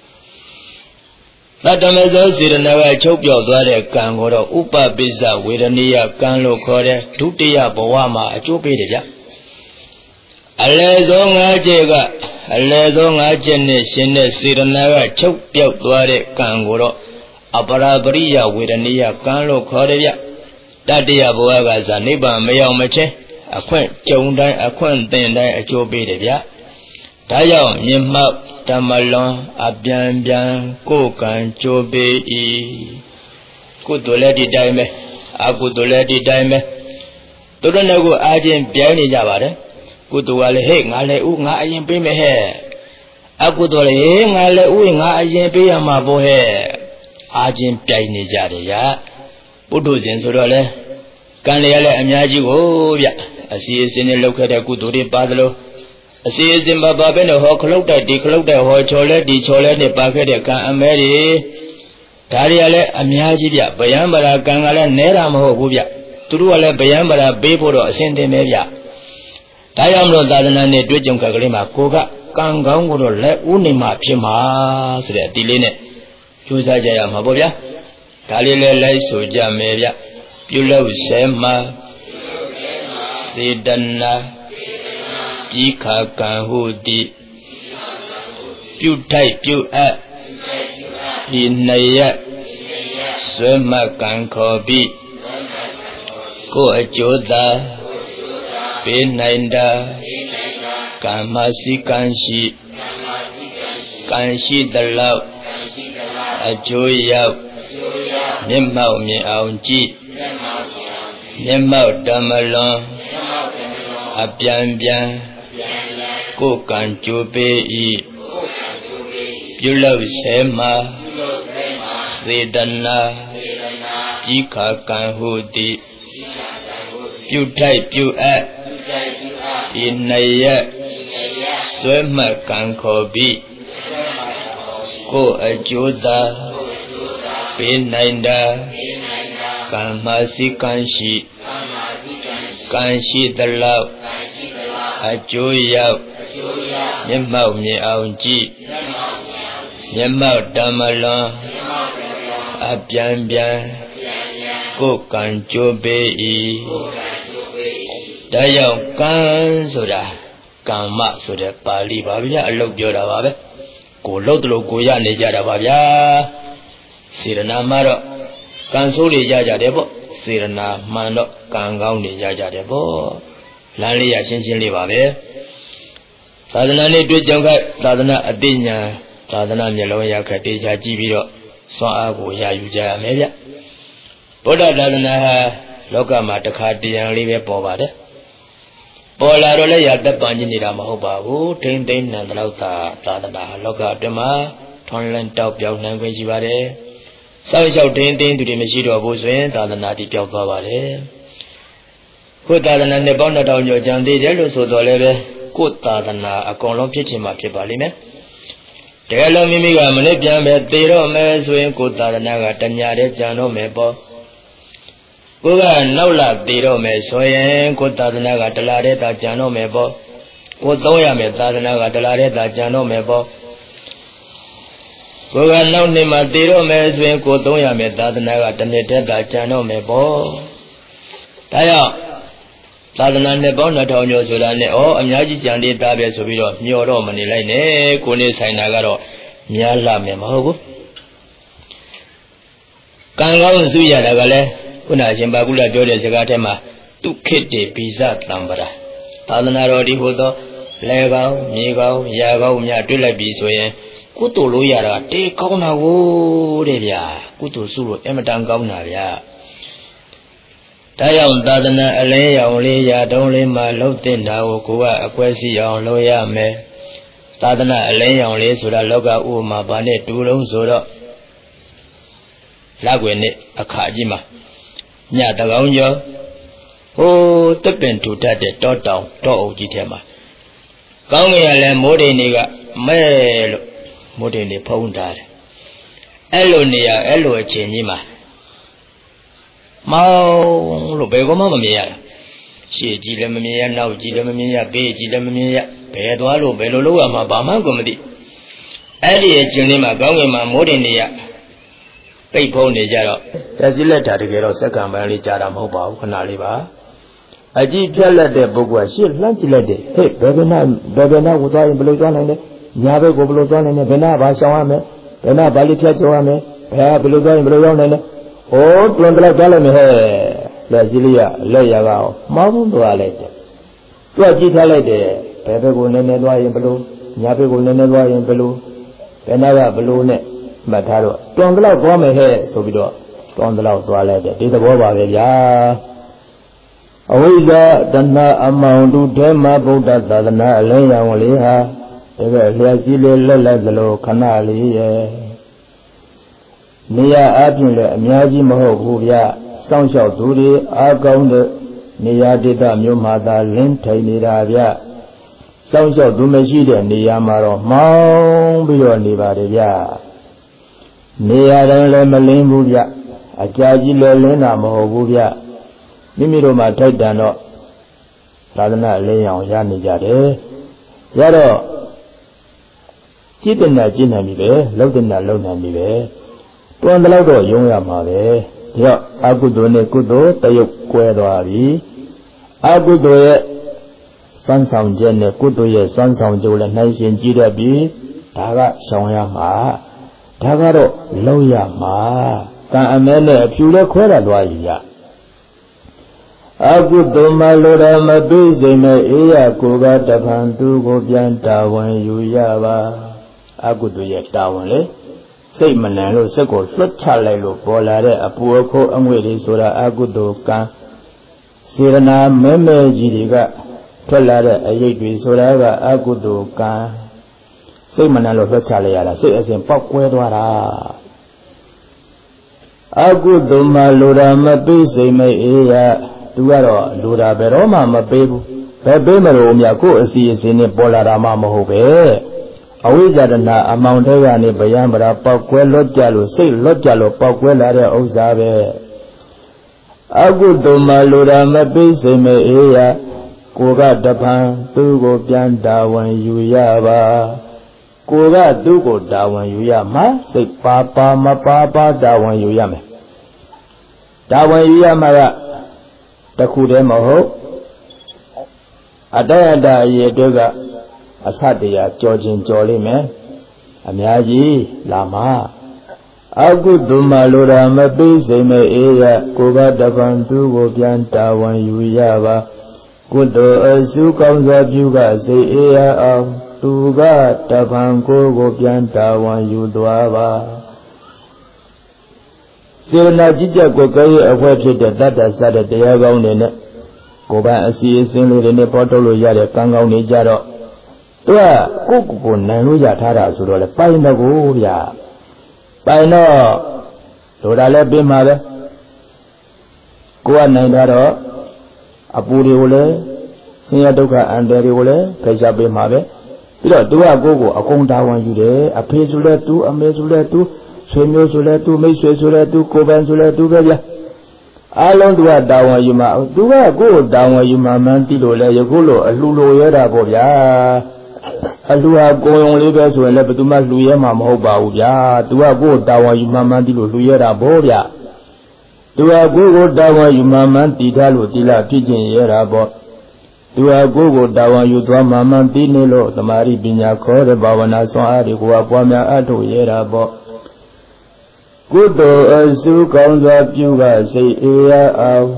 [SPEAKER 1] သတ္တမဇောစေရနာကချုပ်ပြောက်သွားတဲ့ကံကိုတော့ဥပပိစ္ဆဝေဒနိယကံလို့ခေါ်တဲ့ဒုတိယဘဝမှာအကျိုးပေးတယ်ဗျာအလယ်ဆုံး5ချက်ကအလယ်ဆုံး5ချက်နဲ့ရှင်တဲ့စေရနာကချုပ်ပြောက်သွားတဲ့ကံကိုတော့အပရာပရိယဝေဒနိယကံလို့ခေါ်တယ်ဗျတတိယဘဝကဇာနိဗ္ဗာန်မရောက်မချင်းအခွင့်ကြုံတိုင်းအခွင့်သင်တိုင်းအကျိုးပေးတယ်ဗျဒါကြောင့်မြင်မှောက်ဓမ္မလွန်အပြန်ပြန်ကိုယ်ကံကြိုးပေး၏ကုသိုလ်လည်းဒီတိုင်းပဲအကုသိုလ်လည်းဒီတိုင်းပဲသူတို့နဲ့ကိုအားချင်းပြိုင်နေကြပါတယ်ကုသိုလ်ကလည်းဟဲ့ငါလည်းဥငါအရင်ပေးမယ်ဟဲ့အကုသိုလ်လည်းဟဲ့ငါလည်းဥငါအရင်ပေးရမှာပေါ့ဟဲ့အားချင်းပြိုင်နေကြတယ်ဗျပုထုဇဉ်ဆိုတော့လေကံလည်းအများကြီးကိုဗျအစီအစဉ်နဲ့လုပ်ခဲ့တဲ့ကုသိုလ်တွေပါသလိုအစီအစဉ်ပါပဲနဲ့ဟောခလုတ်တိုက်ဒီခလုတ်တိုက်ဟောချော်လဲဒီချော်လဲနဲ့ပါခဲ့တဲ့ကံအမဲတွေဒါတွေကလည်းအများကြီးဗျဗယံပရာကံကလည်းနဲတာမဟုတ်ဘူးဗျသူတို့ကလည်းဗယံပရာပေးဖို့တော့အစဉ်တင်ပဲဗျဒါကြောင့်မလို့သာသနာနဲ့တွေ့ကြုံခက်ကလေးမှာကိုကကံကောင်းကိုတော့လက်ဦးနေမှာဖြစ်မှာဆိုတဲ့အတီလေးနဲ့ကြိုးစားကြရမှာပေါ့ဗျာဒါလေးလည်းလိုက်ဆိုကြမယ်ဗျပြုလုပ်ဆဲမှာစေတနာကြီးခါကံဟုတိပြုထိုက်ပြုအပ်ဒီနှစ်ရက်ဆွဲမှတ်ကံခေါ်ပြီးကိုယ်အကျိုးသာပေးနိုင်တာကမ္မရှိကံရှိသလောက်အကျိုးရောက်မျက်မှောက်မြင်အောင်ကြည့်မျက်မှောက်ဓမ္မလွန်အပြန်ပြန်ကိုယ်ကံကြိုးပေး၏ပြုလုပ်ဆဲမှာစေတနာကြီးခါကံဟုတိပြုထိုက်ပြုအပ်ဒီနှစ်ရက်ဆွဲမှတ်ကံခေါ်ပြီးကိုယ်အကျိုးသာပေးနိုင်တာကံမရှိကံရှိသလောက်အကျိုးရောက်မျက်မှောက်မြင်အောင်ကြည့်မျက်မှောက်ဓမ္မလွန်အပြန်ပြန်ကိုယ်ကံကြိုးပေး၏ဒါကြောင့်ကံဆိုတာကမ္မဆိုတဲ့ပါဠိပါဗျာအလုပ်ပြောတာပါပဲကိုလှုပ်တယ်လို့ကိုရနေကြတာပါဗျာစေရနာမှာတော့ကံဆိုးတွေရကြတယ်ပေါ့စေရနာမှန်တော့ကံကောင်းတွေရကြတယ်ပေါ့လမ်းလေးရရှင်းရှင်းလေးပါပဲသာသနာနဲ့တွေ့ကြုံခတ်သာသနာအသိဉာဏ်သာသနာမျက်လုံးရခတ်တေချာကြည့်ပြီးတော့စွမ်းအားကိုရယူကြရမယ်ဗျဗုဒ္ဓသာသနာဟာလောကမှာတစ်ခါတရံလေးပဲပေါ်ပါတယ်ပေါ်လာတော့လည်းရသက်ပန်ကြီးနေတာမဟုတ်ပါဘူးထိမ့်သိမ့်နံတော့သာသနာဟာလောကအတွင်းမှာထွန်းလန်းတောက်ပြောင်းနိုင်ခွင့်ရှိပါတယ်စောင့်ရှောက်ထိမ့်သိမ့်သူတွေမရှိတော့ဘူးဆိုရင်သာသနာတည်ပြောက်သွားပါတယ်ကိုယ်သာသနာနဲ့ပေါင်း2000ကျော်ကျန်သေးတယ်လို့ဆိုတော့လည်းပဲကိုယ်သာသနာအကုန်လုံးဖြစ်ချင်မှဖြစ်ပါလိမ့်မယ်တကယ်လို့မိမိကမနေ့ပြန်ပဲသေတော့မယ်ဆိုရင်ကိုယ်သာသနာကတညာတဲ့ကြံတော့မယ်ပေါ့ကိုယ်ကနောက်လာသေတော့မယ်ဆိုရင်ကိုယ်သာသနာကတလာတဲ့သာကြံတော့မယ်ပေါ့ကိုယ်သုံးရမယ်သာသနာကတလာတဲ့သာကြံတော့မယ်ပေါ့ကိုယ်ကနောက်နှစ်မှာသေတော့မယ်ဆိုရင်ကိုယ်သုံးရမယ်သာသနာကတစ်နှစ်တည်းသာကြံတော့မယ်ပေါ့ဒါကြောင့်သာသနာနှစ်ပေါင်း2000ကျော်ဆိုတာနဲ့အများကြီးကြံသေးတာပဲဆိုပြီးတော့မျှော်တော့မနေလိုက်နဲ့ကိုယ်နေဆိုင်တာကတော့များလာမယ်မဟုတ်ဘူးကံကောင်းစုရတာကလည်းခုနအရှင်ဘာကုလပြောတဲ့စကားထဲမှာသူ tu khete bisa tambara tadana rodi hodo legao miegao yagao mya twit lai bi so yin kuto lo ya da te kaung na wo de bya kuto su lo ematan kaung na bya da yaung tadana alen yaung le ya dong le ma laut tin da ko ko ka akwai si yaung lo ya me tadana alen yaung le so da loka u ma ba ne tu long so do la gwe ne akha ji ma nya ta kaung jo ho tep pin tu tat de to taung to aw ji the ma kaung ya le mo de ni ka me lo mo de ni phong da de ai lo ne ya ai lo achin ji ma mau lo be ko ma mye ya shie ji le mye ya nau ji le mye ya be ji le mye ya be twa lo be lo lo ya ma ba ma ko ma ti ai di achin ni ma kaung ya ma mo de ni yaပိတ်ဖုံးနေကြတော့တက်စီလက်တာတကယ်တော့စက္ကန့်ပိုင်းလေးကြာတာမဟုတ်ပါဘူးခဏလေးပါအကြည့်ဖြတ်လက်တဲ့ပုဂ္ဂိုလ်ကရှေ့လှမ်းကြည့်လိုက်တယ်ဟဲ့ဘယ်ကနာကိုသွားရင်ဘယ်လိုသွားနိုင်လဲညာဘက်ကိုဘယ်လိုသွားနိုင်လဲဘယ်နာဘာရှောင်ရမလဲဘယ်နာဘာလေးဖြတ်ကျော်ရမလဲဘယ်ဘယ်လိုသွားရင်ဘယ်လိုရောက်နိုင်လဲဟိုတွန်တလိုက်သွားလိုက်မယ်ဟဲ့လက်စီလေးကလက်ရကအောင်မောင်းသွားလိုက်တယ်သူကကြည့်ထားလိုက်တယ်ဘယ်ဘက်ကိုနည်းနည်းသွားရင်ဘယ်လိုညာဘက်ကိုနည်းနည်းသွားရင်ဘယ်လိုဘယ်နာကဘယ်လိုနဲ့မှတ်ထားတော့တွန်တလောက်သွားမယ်ဟဲ့ဆိုပြီးတော့တွန်တလောက်သွားလိုက်တယ်ဒီသဘောပါပဲဗျာအဝိဇ္ဇာတဏှာအမောင်တုထဲမှာဗုဒ္ဓသာသနာအလင်းရောင်လေးဟာတကယ်လျှက်စီးလေးလက်လိုက်သလိုခဏလေးရဲ့နေရာအပြင်လည်းအများကြီးမဟုတ်ဘူးဗျစောင့်ရှောက်သူတွေအားကောင်းတဲ့နေရာဒေသမျိုးမှာသာလင်းထိုင်နေတာဗျစောင့်ရှောက်သူမရှိတဲ့နေရာမှာတော့မှောင်းပြီးတော့နေပါတယ်ဗျနေရာတိုင်းလည်းမလင်းဘူးဗျအကြာကြီးလည်းလင်းတာမဟုတ်ဘူးဗျမိမိတို့မှာထိုက်တန်တော့သာသနာလင်းအောင်ရနေကြတယ်ရတော့จิตနာကျင့်နိုင်ပြီပဲလုံတနာလုံနိုင်ပြီပဲတွန်တလောက်တော့ယုံရမှာပဲဒါတော့အကုသိုလ်နဲ့ကုသိုလ်တရုပ်ကွဲသွားပြီအကုသိုလ်ရဲ့စမ်းဆောင်ချက်နဲ့ကုသိုလ်ရဲ့စမ်းဆောင်ချက်လည်းနှိုင်းရှင်ကြည့်တတ်ပြီဒါကရှောင်ရမှာဒါကတော့လုံရမှာကံအမဲနဲ့အဖြူလည်းခွဲတာသွားပြီဗျအကုသိုလ်မလိုရမပိစိမအေးရကိုကတဖန်သူကိုပြန်တာဝန်ယူရပါအကုသိုလ်ရဲ့တာဝန်လေစိတ်မလန်လို့စိတ်ကိုလွှတ်ချလိုက်လို့ပေါ်လာတဲ့အပူအခိုးအငွေ့တွေဆိုတာအကုသိုလ်ကံစေရနာမဲမဲကြီးတွေကထွက်လာတဲ့အရိပ်တွေဆိုတာကအကုသိုလ်ကံစိတ်မလန်လို့လွှတ်ချလိုက်ရတာစိတ်အစဉ်ပေါက်ကွဲသွားတာအကုသိုလ်မလိုရမပိစိမအေးရသူကတော့လူတာဘယ်တော့မှမပေးဘူးဘယ်ပေးမလို့မြတ်ကိုယ်အစီအစဉ်နဲ့ပေါ်လာတာမှမဟုတ်ပဲအဝိဇ္ဇာတဏအမောင်ထဲကနေဗျံပရာပေါက်ကွဲလွတ်ကြလို့စိတ်လွတ်ကြလို့ပေါက်ကွဲလာတဲ့ဥစ္စာပဲအကုသိုလ်မလိုတာမပိစိမအေးရကိုကတပံသူ့ကိုပြန်တာဝန်ယူရပါကိုကသူ့ကိုတာဝန်ယူရမှာစိတ်ပါပါမပါပါတာဝန်ယူရမယ်တာဝန်ယူရမှာကတခုတည်းမဟုတ်အတ္တအတ္တအရေးအတွက်ကအစတရားကြော်ခြင်းကြော်လိမ့်မယ်အများကြီးလာမှာအကုသိုလ်မလိုတာမပိစိမအေးရကိုကတပံသူကိုပြန်တာဝန်ယူရပါကုသိုလ်အစုကောင်းစွာပြုကစိတ်အေးရအောင်သူကတပံကိုပြန်တာဝန်ယူသွားပါစေနာကြည်ကြကိုကဲရဲ့အခွဲဖြစ်တဲ့တတ္တစတဲ့တရားကောင်းတွေနဲ့ကိုယ်ပိုင်အစီအစဉ်လေးတွေနဲ့ပေါ်ထုတ်လို့ရတဲ့ကံကောင်းတွေကြတော့သူကကိုနိုင်လို့ရထားတာဆိုတော့လေပိုင်တော့ကိုဗျာပိုင်တော့လိုတာလည်းပြင်မှာပဲကိုကနိုင်တော့အပူတွေကိုလည်းဆင်းရဲဒုက္ခအန္တရာယ်တွေကိုလည်းဖိတ်ရှားပေးမှာပဲပြီးတော့သူကကိုအကုန်တာဝန်ယူတယ်အဖေဆိုလဲသူအမေဆိုလဲသူဆွေမျိုးဆိုလဲသူမိတ်ဆွေဆိုလဲသူကိုယ်ပိုင်ဆိုလဲသူပဲဗျာအားလုံးသူကတာဝန်ယူမှာသူကကိုယ်တာဝန်ယူမှာမှန်းသိလို့လဲယခုလိုအလှလိုရတာပေါ့ဗျာအလှဟာကိုယ်ုံလေးပဲဆိုရင်လည်းဘယ်သူမှလှူရဲမှာမဟုတ်ပါဘူးဗျာသူကကိုယ်တာဝန်ယူမှာမှန်းသိလို့လှူရတာပေါ့ဗျာသူကကိုယ်တာဝန်ယူမှာမှန်းသိထားလို့တိလဖြစ်ခြင်းရတာပေါ့သူဟာကိုယ်တာဝန်ယူသွားမှမှန်းသိနေလို့သမာဓိပညာခေါ်တဲ့ဘာဝနာဆွမ်းအားတွေကိုပွားများအထုတ်ရတာပေါ့ကုသိုလ်အစုကောင်းစွာပြုကစိတ်အေးရအောင်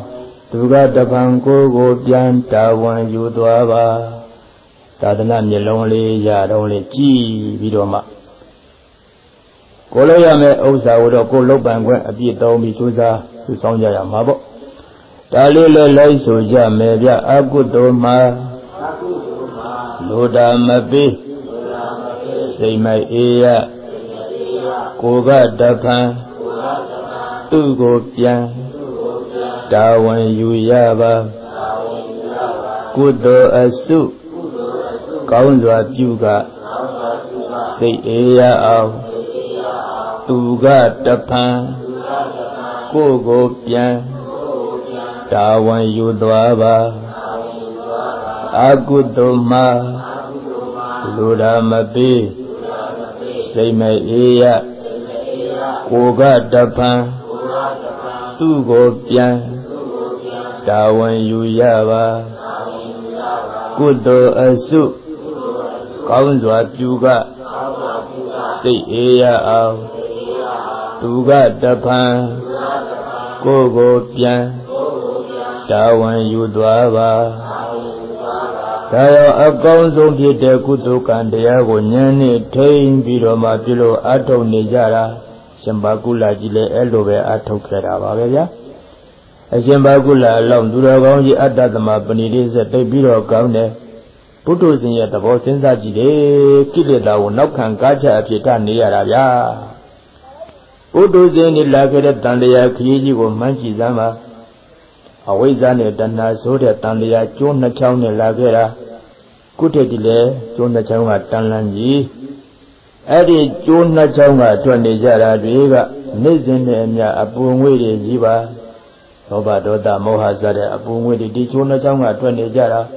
[SPEAKER 1] သူကတပံကိုပြန်တာဝန်ယူသွားပါသာသနာမျက်လုံးလေးရတော့လေကြည်ပြီးတော့မှကိုလို့ရမယ်ဥစ္စာကိုတော့ကိုလုတ်ပံခွင့်အပြည့်သုံးပြီးကြိုးစားစုဆောင်ကြရမှာပေါ့ဒါလေးလည်းလိုက်ဆိုကြမယ်ဗျအကုသိုလ်မှာလိုတာမပေးစိတ်မအေးရကိုကတပံသူ့ကိုပြန်တာဝန်ယူရပါကုသိုလ်အစုကောင်းစွာပြုကစိတ်အေးရအောင်သူကတပံကိုပြန်တာဝန်ယူသွားပါအကုသိုလ်မှာလူတာမပေးစိတ်မအေးရကိုကတပံသူ့ကိုပြန်တာဝန်ယူရပါကုသိုလ်အစုကောင်းစွာပြုကစိတ်အေးရအောင်သူကတပံကိုပြန်တာဝန်ယူသွားပါဒါရောအကောင်းဆုံးဖြစ်တဲ့ကုသိုလ်ကံတရားကိုဉာဏ်နဲ့ထိန်းပြီးတော့မှပြုလို့အထုတ်နေကြတာရှင်ဘာကုလကြီးလည်းအဲ့လိုပဲအထုတ်ခဲ့တာပါပဲဗျာအရှင်ဘာကုလအလောင်းသူတော်ကောင်းကြီးအတ္တသမပဏိတိဆက်သိပြီးတော့ကောင်းတယ်ဘုဒ္ဓဇင်ရဲ့သဘောစဉ်းစားကြည့်တယ်ကိလေသာကိုနောက်ခံကားချအဖြစ်ထားနေရတာဗျာဘုဒ္ဓဇင်နဲ့လာခဲ့တဲ့တန်တရားခရီးကြီးကိုမှန်းကြည့်စမ်းပါအဝိဇ္ဇာနဲ့တဏှာဆိုတဲ့တန်တရားကျိုးနှစ်ချောင်းနဲ့လာခဲ့တာကုဋ္ဌတိလေကျိုးနှစ်ချောင်းကတန်လန်းကြီးအဲ့ဒီကျိုးနှစ်ချောင်းကထွက်နေကြတာတွေကနေ့စဉ်နဲ့အမျှအပူငွေ့တွေကြီးပါလောဘဒေါသမောဟစတဲ့အပူငွေ့တွေဒီကျိုးနှစ်ချောင်းကထွက်နေကြတာ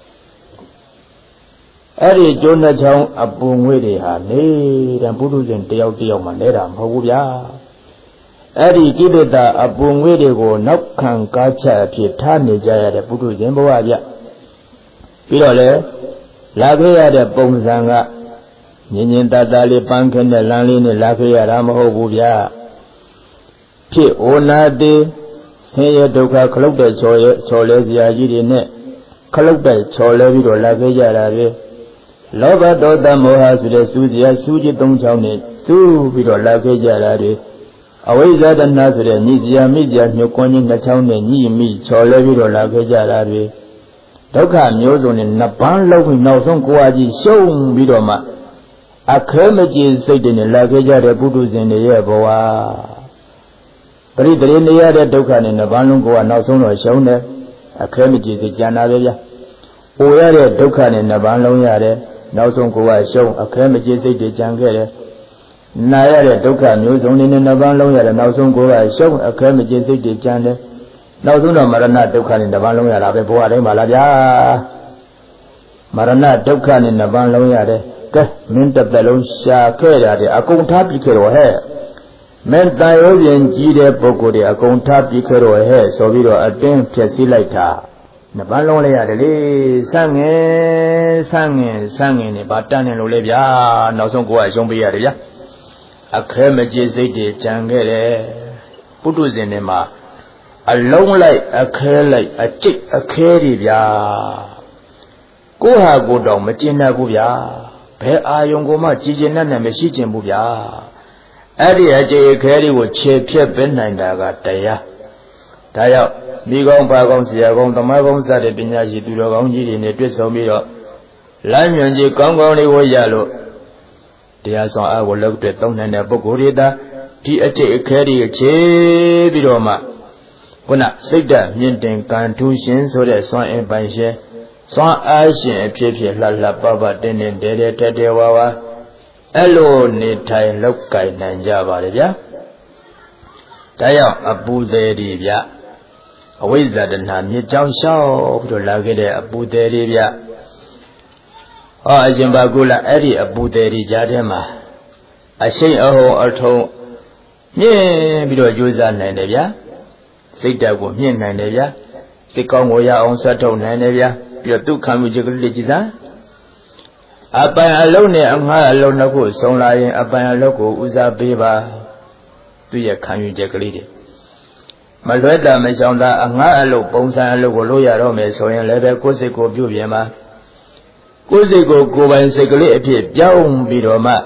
[SPEAKER 1] အဲ့ဒီကျိုးနှစ်ချောင်းအပူငွေ့တွေဟာနေတဲ့ပုထုဇဉ်တယောက်တယောက်မှနေတာမဟုတ်ဘူးဗျာအဲ့ဒီကိလေသာအပူငွေ့တွေကိုနောက်ခံကားချအဖြစ်ထားနေကြရတဲ့ပုထုဇဉ်ဘဝဗျပြီးတော့လေလာခဲ့ရတဲ့ပုံစံကညင်ညင်တတလေးပန်းခဲတဲ့လမ်းလေးနဲ့လာခဲ့ရတာမဟုတ်ဘူးဗျဖြစ်ဩနာတိဆင်းရဲဒုက္ခခလုတ်တဲ့ချော်လဲစရာကြီးတွေနဲ့ခလုတ်တဲ့ချော်လဲပြီးတော့လာခဲ့ကြတာပဲလောဘဒေါသမောဟဆိုတဲ့စူးစရာစူးကြီး၃ချောင်းနဲ့စူးပြီးတော့လာခဲ့ကြတာတွေအဝိဇ္ဇာတဏှာဆိုတဲ့ညစ်စရာမိစရာညှို့ကွင်းကြီးနှစ်ချောင်းနဲ့ညှိမိချော်လဲပြီးတော့လာခဲ့ကြတာတွေဒုက္ခမျိုးစုံနဲ့နှစ်ပန်းလုံးပြီးနောက်ဆုံးကိုယ်အကြီးရှုံးပြီးတော့မှအခဲမကြေစိတ်တွေနဲ့လာခဲ့ကြတဲ့ပုထုဇဉ်တွေရဲ့ဘဝပရိသေနေရတဲ့ဒုက္ခနဲ့နှစ်ပန်းလုံးကိုယ်ကနောက်ဆုံးတော့ရှုံးတယ်အခဲမကြေစိတ်ကြံတာပဲဗျာ။ပိုရတဲ့ဒုက္ခနဲ့နှစ်ပန်းလုံးရတယ်နောက်ဆုံးကိုယ်ကရှုံးအခဲမကြေစိတ်တွေကြံခဲ့တယ်နာရတဲ့ဒုက္ခမျိုးစုံနဲ့နှစ်ပန်းလုံးရတယ်နောက်ဆုံးကိုယ်ကရှုံးအခဲမကြေစိတ်တွေကြံတယ်နောက်ဆုံးတော့မရဏဒုက္ခနဲ့နှစ်ပန်းလုံးရတာပဲဘဝတိုင်းပါလားဗျာမရဏဒုက္ခနဲ့နှစ်ပန်းလုံးရတယ်ကဲမင်းတစ်သက်လုံးရှာခဲ့ရတယ်အကုန်ထားပြီးခဲ့တော့ဟဲ့မင်းတန်ရုံးရင်ကြီးတဲ့ပုဂ္ဂိုလ်တွေအကုန်ထားပြီးခဲ့တော့ဟဲ့ဆိုပြီးတော့အတင်းဖြည့်ဆည်းလိုက်တာနှစ်ပန်းလုံးလိုက်ရတယ်လေဆန်းငင်နဲ့ဗာတန်းနေလို့လေဗျာနောက်ဆုံးကိုယ်ကရှုံးပေးရတယ်ဗျာအခဲမကြေစိတ်တွေကြံခဲ့တယ်ပုထုဇဉ်တွေမှာအလုံးလိုက်အခဲလိုက်အကျိတ်အခဲတွေဗျာကိုဟာကိုတောင်မကျင်တတ်ဘူးဗျာဘယ်အာယုံကိုမှကြည်ကျင်တတ်နဲ့မရှိကျင်ဘူးဗျာအဲ့ဒီအကျိတ်အခဲတွေကိုခြေဖြတ်ပေးနိုင်တာကတရားဒါကြောင့်မိကောင်းဖာကောင်းဆရာကောင်းသမားကောင်းစတဲ့ပညာရှိသူတော်ကောင်းကြီးတွေနဲ့တွေ့ဆုံပြီးတော့လမ်းညွှန်ကြီးကောင်းကောင်းလေးကိုရလို့တရားဆောင်အားကိုလုပ်တဲ့သုံးနိုင်တဲ့ပုဂ္ဂိုလ်တွေသာဒီအကျိတ်အခဲတွေခြေပြီးတော့မှခုနစိတ်ဓာတ်မြင့်တင်ကံထူးရှင်ဆိုတဲ့စွမ်းအင်ပိုင်ရှင်စွမ်းအားရှင်အဖြစ်ဖြစ်လှလှပပတင်းတင်းတဲတဲတဲတဲဝါဝါအဲ့လိုနေထိုင်လောက်ကင်နိုင်ကြပါလေဗျာဒါကြောင့်အပူသေးတွေဗျအဝိဇ္ဇာတဏှာမြေကြောင်းလျှောက်ပြီးတော့လာခဲ့တဲ့အပူသေးတွေဗျဟောအရှင်ဘာကုလအဲ့ဒီအပူသေးတွေကြားထဲမှာအရှိန်အဟုန်အထုံမြင့်ပြီးတော့ကြိုးစားနိုင်တယ်ဗျာစိတ်ဓာတ်ကိုမြင့်နိုင်တယ်ဗျာစိတ်ကောင်းကိုရအောင်ဆွတ်ထုတ်နိုင်တယ်ဗျာပြီးတော့ဒုက္ခမှုကြီးကလေးကြည်စားအပိုင်အလုံးနဲ့အငှားအလုံးနှစ်ခုဆုံးလာရင်အပိုင်အလုံးကိုဦးစားပေးပါသူရဲ့ခံယူချက်ကလေးတွေ mà lưỡi ta mới xong ta ngã lục bông sang lục của lối rồi mới xong rồi về cố sự của biểu hiện mà cố sự của cô bạn sẽ có lẽ phía giàu bị rồi mà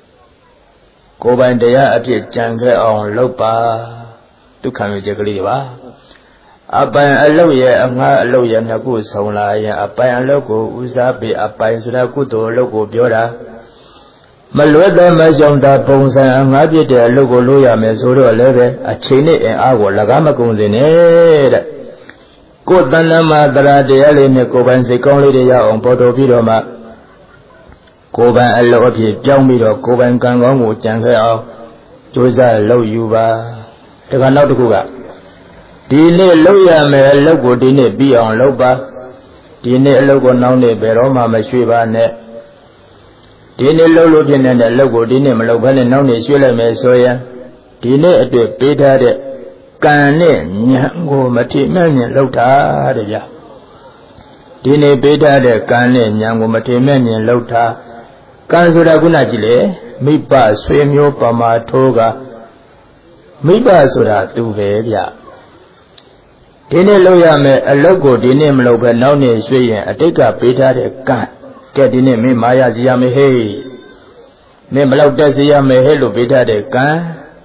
[SPEAKER 1] cô bạn đây à phía chẳng cái ông lâu ba tôi không biết cái gì ba bạn lâu ye ngã lâu ye nó cũng xong lại bạn lâu của usa bị bạn sẽ cũng tổ lâu của biểu ra mà lưỡi ta mới xong ta bông sang ngã phía để lục của lối mới xong rồi về chỉ này à của là cái mà cũng gì nè cô ta nằm ở đây để lấy mấy cô bạn sẽ con lấy để cho ông bảo đồ bị rồi mà cô bạn ở lâu thì trong bị rồi cô bạn càng có một chẳng thấy ao chui ra lâu yêu ba thế còn đâu được cả đi này lâu ya mà lâu của đi này bị ông lâu ba đi này lâu của nào này về đó mà suy ba này đi này lâu lâu trên này lâu của đi này mà lâu ba này nào này suy lại mà suy ya đi này ở đây bị thà đấy can này nhang của mà thì mấy nhân lâu thà đấy ya đi này bị thà đấy can này nhang của mà thì mấy nhân lâu thà can số đó cũng là gì đấy mấy bà suy miêu bà mà thôi cả mấy bà số đó tu về ya đi này lâu ya mà lâu của đi này mà lâu về nào này suy ya ở đây cả bị thà đấy can cái đi này mấy maya gì ya mấy hay mấy mà lâu đấy gì ya mấy hay lúc bị thà đấy can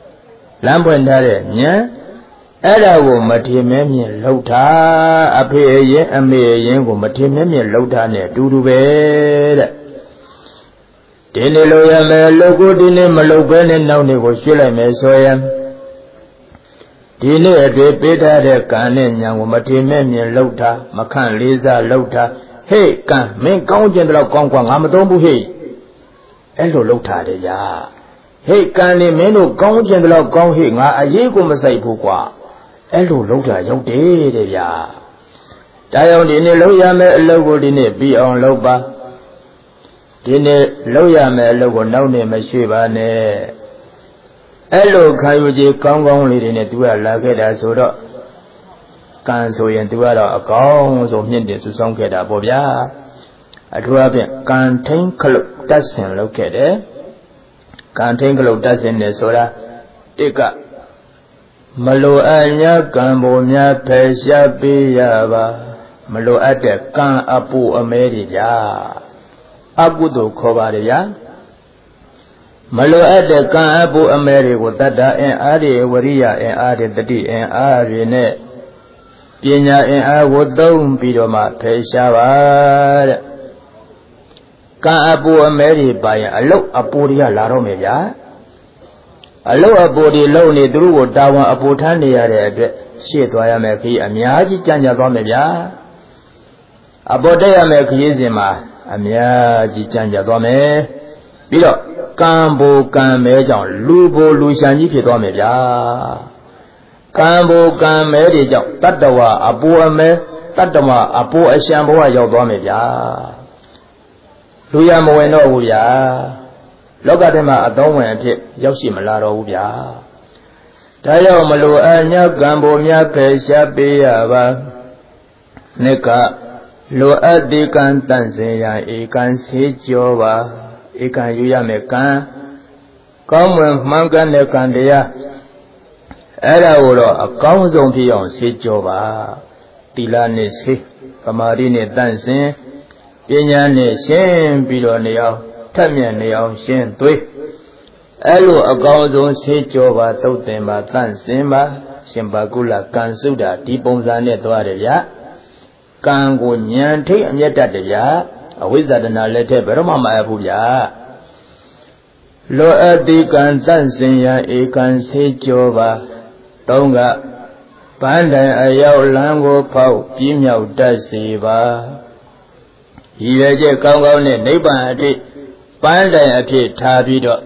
[SPEAKER 1] làm buồn thà đấy nháအဲ့ဒါကိုမထင်မဲမြင်လှုပ်တာအဖေရင်အမေရင်ကိုမထင်မဲမြင်လှုပ်တာနဲ့အတူတူပဲတဲ့ဒီနေ့လိုရမယ်လှုပ်ကိုဒီနေ့မလှုပ်ပဲနဲ့နောက်နေ့ကိုရွှေ့လိုက်မယ်ဆိုရင်ဒီနေ့အတွေ့ပေးထားတဲ့ကံနဲ့ညာကိုမထင်မဲမြင်လှုပ်တာမခန့်လေးစားလှုပ်တာဟေ့ကံမင်းကောင်းကျင်တော့ကောင်းกว่าငါမသုံးဘူးဟေ့အဲ့လိုလှုပ်တာတယ်ညာဟေ့ကံနေမင်းတို့ကောင်းကျင်တော့ကောင်းဟေ့ငါအရေးကိုမဆိုင်ဘူးကွာအဲ့လိုလောက်တာရောက်တယ်တဲ့ဗျာဒါကြောင့်ဒီနေ့လောက်ရမယ်အလုပ်ကိုဒီနေ့ပြီးအောင်လုပ်ပါဒီနေ့လောက်ရမယ်အလုပ်ကိုနောက်နေ့မရွှေ့ပါနဲ့အဲ့လိုခံယူကြကောင်းကောင်းလေးတွေနဲ့သူကလာခဲ့တာဆိုတော့ကံဆိုရင်သူကတော့အကောင်းဆုံးမြင့်တင်စုဆောင်ခဲ့တာပေါ့ဗျာအထူးအဖြင့်ကံထိန်ခလုတ်တတ်ဆင်လုပ်ခဲ့တယ်ကံထိန်ခလုတ်တတ်ဆင်နေဆိုတာတစ်ကမလိုအပ်ညာကံပေါ်များဖယ်ရှားပေးရပါမလိုအပ်တဲ့ကံအပူအမဲတွေဗျာအကုသိုလ်ခေါ်ပါတယ်ဗျာမလိုအပ်တဲ့ကံအပူအမဲတွေကိုတတ္တအင်အားတွေဝရိယအင်အားတွေတတိအင်အားတွေနဲ့ပညာအင်အားကိုသုံးပြီးတော့မှဖယ်ရှားပါတဲ့ကံအပူအမဲတွေပါရင်အလုတ်အပူတွေကလာတော့မယ်ဗျာအလုတ်အပူတွေလုံနေသူတို့ကိုတာဝန်အပူထမ်းနေရတဲ့အတွက်ရှေ့သွားရမယ်ခရီးအများကြီးကြံ့ကြသွားမယ်ဗျာအပေါ်တက်ရမယ်ခရီးစဉ်မှာအများကြီးကြံ့ကြသွားမယ်ပြီးတော့ကံဘူကံမဲကြောင့်လူဘူလူရှန်ကြီးဖြစ်သွားမယ်ဗျာကံဘူကံမဲတွေကြောင့်တတ္တဝအပူအမဲတတ္တဝအပူအရှံဘဝရောက်သွားမယ်ဗျာလူရမဝင်တော့ဘူးဗျာလောကထဲမှာအသုံးဝင်အဖြစ်ရောက်ရှိမလာတော့ဘူးဗျာဒါကြောင့်မလိုအပ်ညကံပေါ်များဖယ်ရှားပေးရပါနှစ်ကလိုအပ်တဲ့ကံတန့်စင်ရန်ဧကံစေကြောပါဧကံယူရမယ်ကံကောင်းမွန်မှန်ကန်တဲ့ကံတရားအဲ့ဒါကိုတော့အကောင်းဆုံးဖြစ်အောင်စေကြောပါသီလနဲ့စေသမာဓိနဲ့တန့်စင်ပညာနဲ့ရှင်းပြီးတော့နေအောင်ထက်မြက်နေအောင်ရှင်းသွေးအဲ့လိုအကောင်းဆုံးဆေးကြောပါသုတ်တင်ပါတန့်စင်ပါရှင်ဘာကုလကံစုတာဒီပုံစံနဲ့သွားတယ်ဗျာကံကိုဉာဏ်ထိတ်အမျက်တတ်တယ်ဗျာအဝိဇ္ဇာတနာလက်ထက်ဘယ်တော့မှမအပ်ဘူးဗျာလောအပ်ဒီကံတန့်စင်ရန်ဧကံဆေးကြောပါသုံးကပန်းတိုင်အရောက်လမ်းကိုဖောက်ပြင်းမြောက်တတ်စေပါရည်ရွယ်ချက်ကောင်းကောင်းနဲ့နိဗ္ဗာန်အထိပန်းတိုင်အဖြစ်ထားပြီးတော့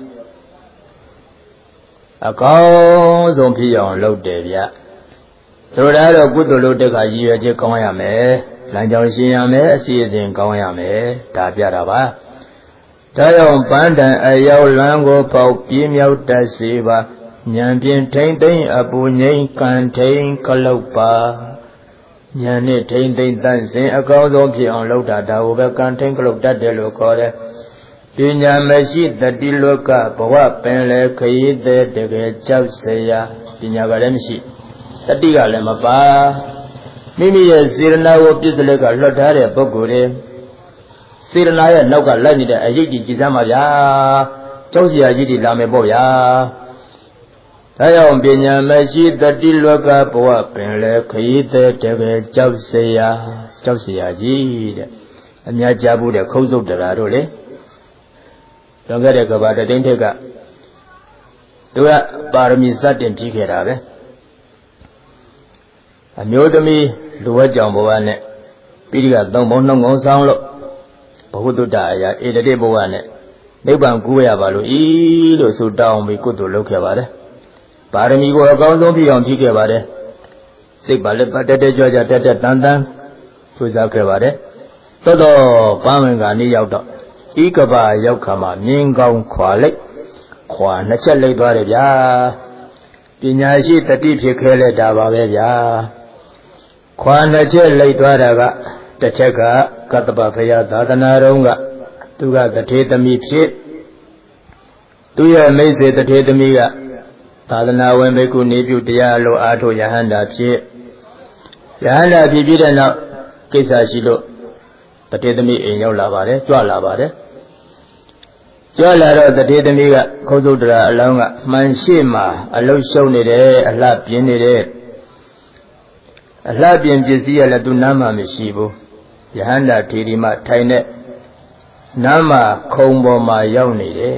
[SPEAKER 1] အကောင်းဆုံးဖြစ်အောင်လုပ်တယ်ဗျဆိုတော့ကုသိုလ်လုပ်တဲ့အခါရည်ရွယ်ချက်ကောင်းရမယ်လမ်းကြောင်းရှင်းရမယ်အစီအစဉ်ကောင်းရမယ်ဒါပြတာပါဒါကြောင့်ပန်းတိုင်အရောက်လမ်းကိုပေါက်ပြင်းမြောက်တတ်စေပါဉာဏ်ဖြင့်ထိမ့်သိမ့်အပူငိမ့်ကံထိန်ကလုတ်ပါဉာဏ်နဲ့ထိမ့်သိမ့်တန့်စင်အကောင်းဆုံးဖြစ်အောင်လုပ်တာဒါကိုပဲကံထိန်ကလုတ်တတ်တယ်လို့ခေါ်တယ်ပညာမရှိတတိလောကဘဝပင်လေခရီးသည်တကယ်ကြောက်เสียပညာကလည်းမရှိတိကလည်းမပါမိမိရဲ့စေရနာကိုပြည့်စလက်ကလွတ်ထားတဲ့ပုဂ္ဂိုလ်တွေစေရနာရဲ့နောက်ကလိုက်နေတဲ့အရေးကြီးကြည်စမ်းပါဗျာကျောင်းဆရာကြီးတွေလာမယ်ပေါ့ဗျာဒါကြောင့်ပညာမရှိတတိလောကဘဝပင်လေခရီးတဲ့တကယ်ကျောက်ဆရာကြီးတဲ့အများကြားဘူးတဲ့ခုံးစုပ်တရာတို့လေလွန်ခဲ့တဲ့ကဘာတသိန်းထက်ကသူကပါရမီစတင်ပြီးခဲ့တာပဲအမျိုးသမီးလူဝဲကြောင်ဘဝနဲ့ပိဋကသုံးဘုံနှုံငုံဆောင်လို့ဘုဟုတ္တအရာဧတတိဘဝနဲ့နိဗ္ဗာန်ကူးရပါလို့ဤလို့ဆိုတောင်းပြီးကုသိုလ်လုပ်ခဲ့ပါတယ်ပါရမီကိုအကောင်းဆုံးပြည့်အောင်ဖြည့်ခဲ့ပါတယ်စိတ်ပါလက်ပတ်တက်ကြွကြတက်တန်တန်ထူစားခဲ့ပါတယ်တော်တော်ပန်းဝင်ကနေ့ရောက်တော့ဤကဘာရောက်ခါမှာမြင်းကောင်းခွာလိုက်ခွာနှစ်ချက်လိုက်သွားတယ်ဗျာပညာရှိတတိဖြစ်ခဲလဲတာပါပဲဗျာခွာနှစ်ချက်လိုက်သွားတာကတစ်ချက်ကကတ္တပဘုရားသာသနာတော်ကသူကတထေသမီးဖြစ်သူရဲ့မိတ်ဆွေတထေသမီးကသာသနာဝင်ဘိက္ခုနေပြုတရားလိုအားထုတ်ယဟန္တာဖြစ်ပြီးတဲ့နောက်ကိစ္စရှိလို့တထေသမီးအိမ်ရောက်လာပါတယ်ကြွလာပါတယ်ကြွလာတော့တထေသမီးကခုံးစုတ်တရာအလောင်းကမှန်ရှိမှအလုရှုံနေတယ်အလှပြင်းနေတယ်အလှပြင်းပစ္စည်းရလည်းသူနားမှမရှိဘူးယဟန္တာထေရီမထိုင်တဲ့နားမှခုံပေါ်မှာရောက်နေတယ်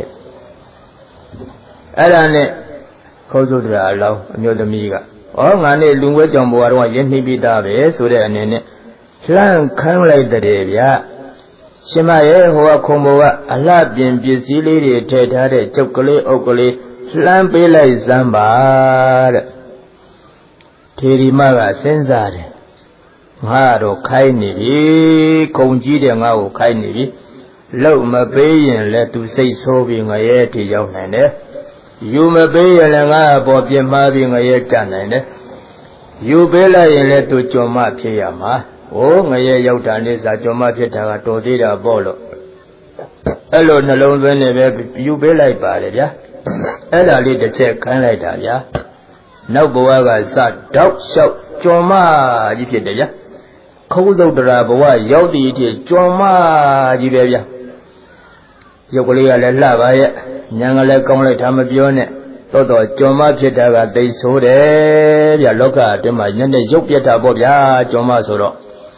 [SPEAKER 1] အဲ့ဒါနဲ့ခုံးစုတ်တရာအလောင်းအမျိုးသမီးကငါနဲ့လူငွေကြောင်ဘဝတော့ရင်းနှီးပြီးသားပဲဆိုတဲ့အနေနဲ့လှမ်းခန်းလိုက်တဲ့ဗျာရှင်မရဲ့ဟိုကခုံဘောကအလှပြင်ပစ္စည်းလေးတွေထည့်ထားတဲ့ကျုပ်ကလေးအုပ်ကလေးလှမ်းပေးလိုက်စမ်းပါတဲ့ထေရီမကစဉ်းစားတယ်ငါတော့ခိုင်းနေပြီခုံကြီးတဲ့ငါ့ကိုခိုင်းနေပြီလောက်မပေးရင်လည်းသူစိတ်ဆိုးပြီးငရဲထိရောက်နိုင်တယ်ယူမပေးရင်လည်းငါအပေါ်ပြင်းမှားပြီးငရဲကြနိုင်တယ်ယူပေးလိုက်ရင်လည်းသူကြုံမဖြစ်ရမှာငရဲရောက်တာနဲ့စာကြုံမဖြစ်တာကတော်သေးတာပေါ့လို့အဲ့လိုနှလုံးသွင်းနေပဲယူပေးလိုက်ပါတယ်ဗျာအဲ့ဒါလေးတစ်ချက်ခိုင်းလိုက်တာဗျာနောက်ဘဝကစတောက်လျှောက်ကြုံမကြီးဖြစ်တယ်ဗျာခုံးစုတ်တရာဘဝရောက်သည့်အထိကြုံမကြီးပဲဗျာရုပ်ကလေးကလည်းလှပါရဲ့ညာကလည်းကောင်းလိုက်တာမပြောနဲ့တော့ကြုံမဖြစ်တာကသိဆိုးတယ်ဗျာလောကအတွင်းမှာညနေရုပ်ပြတ်တာပေါ့ဗျာကြုံမဆိုတော့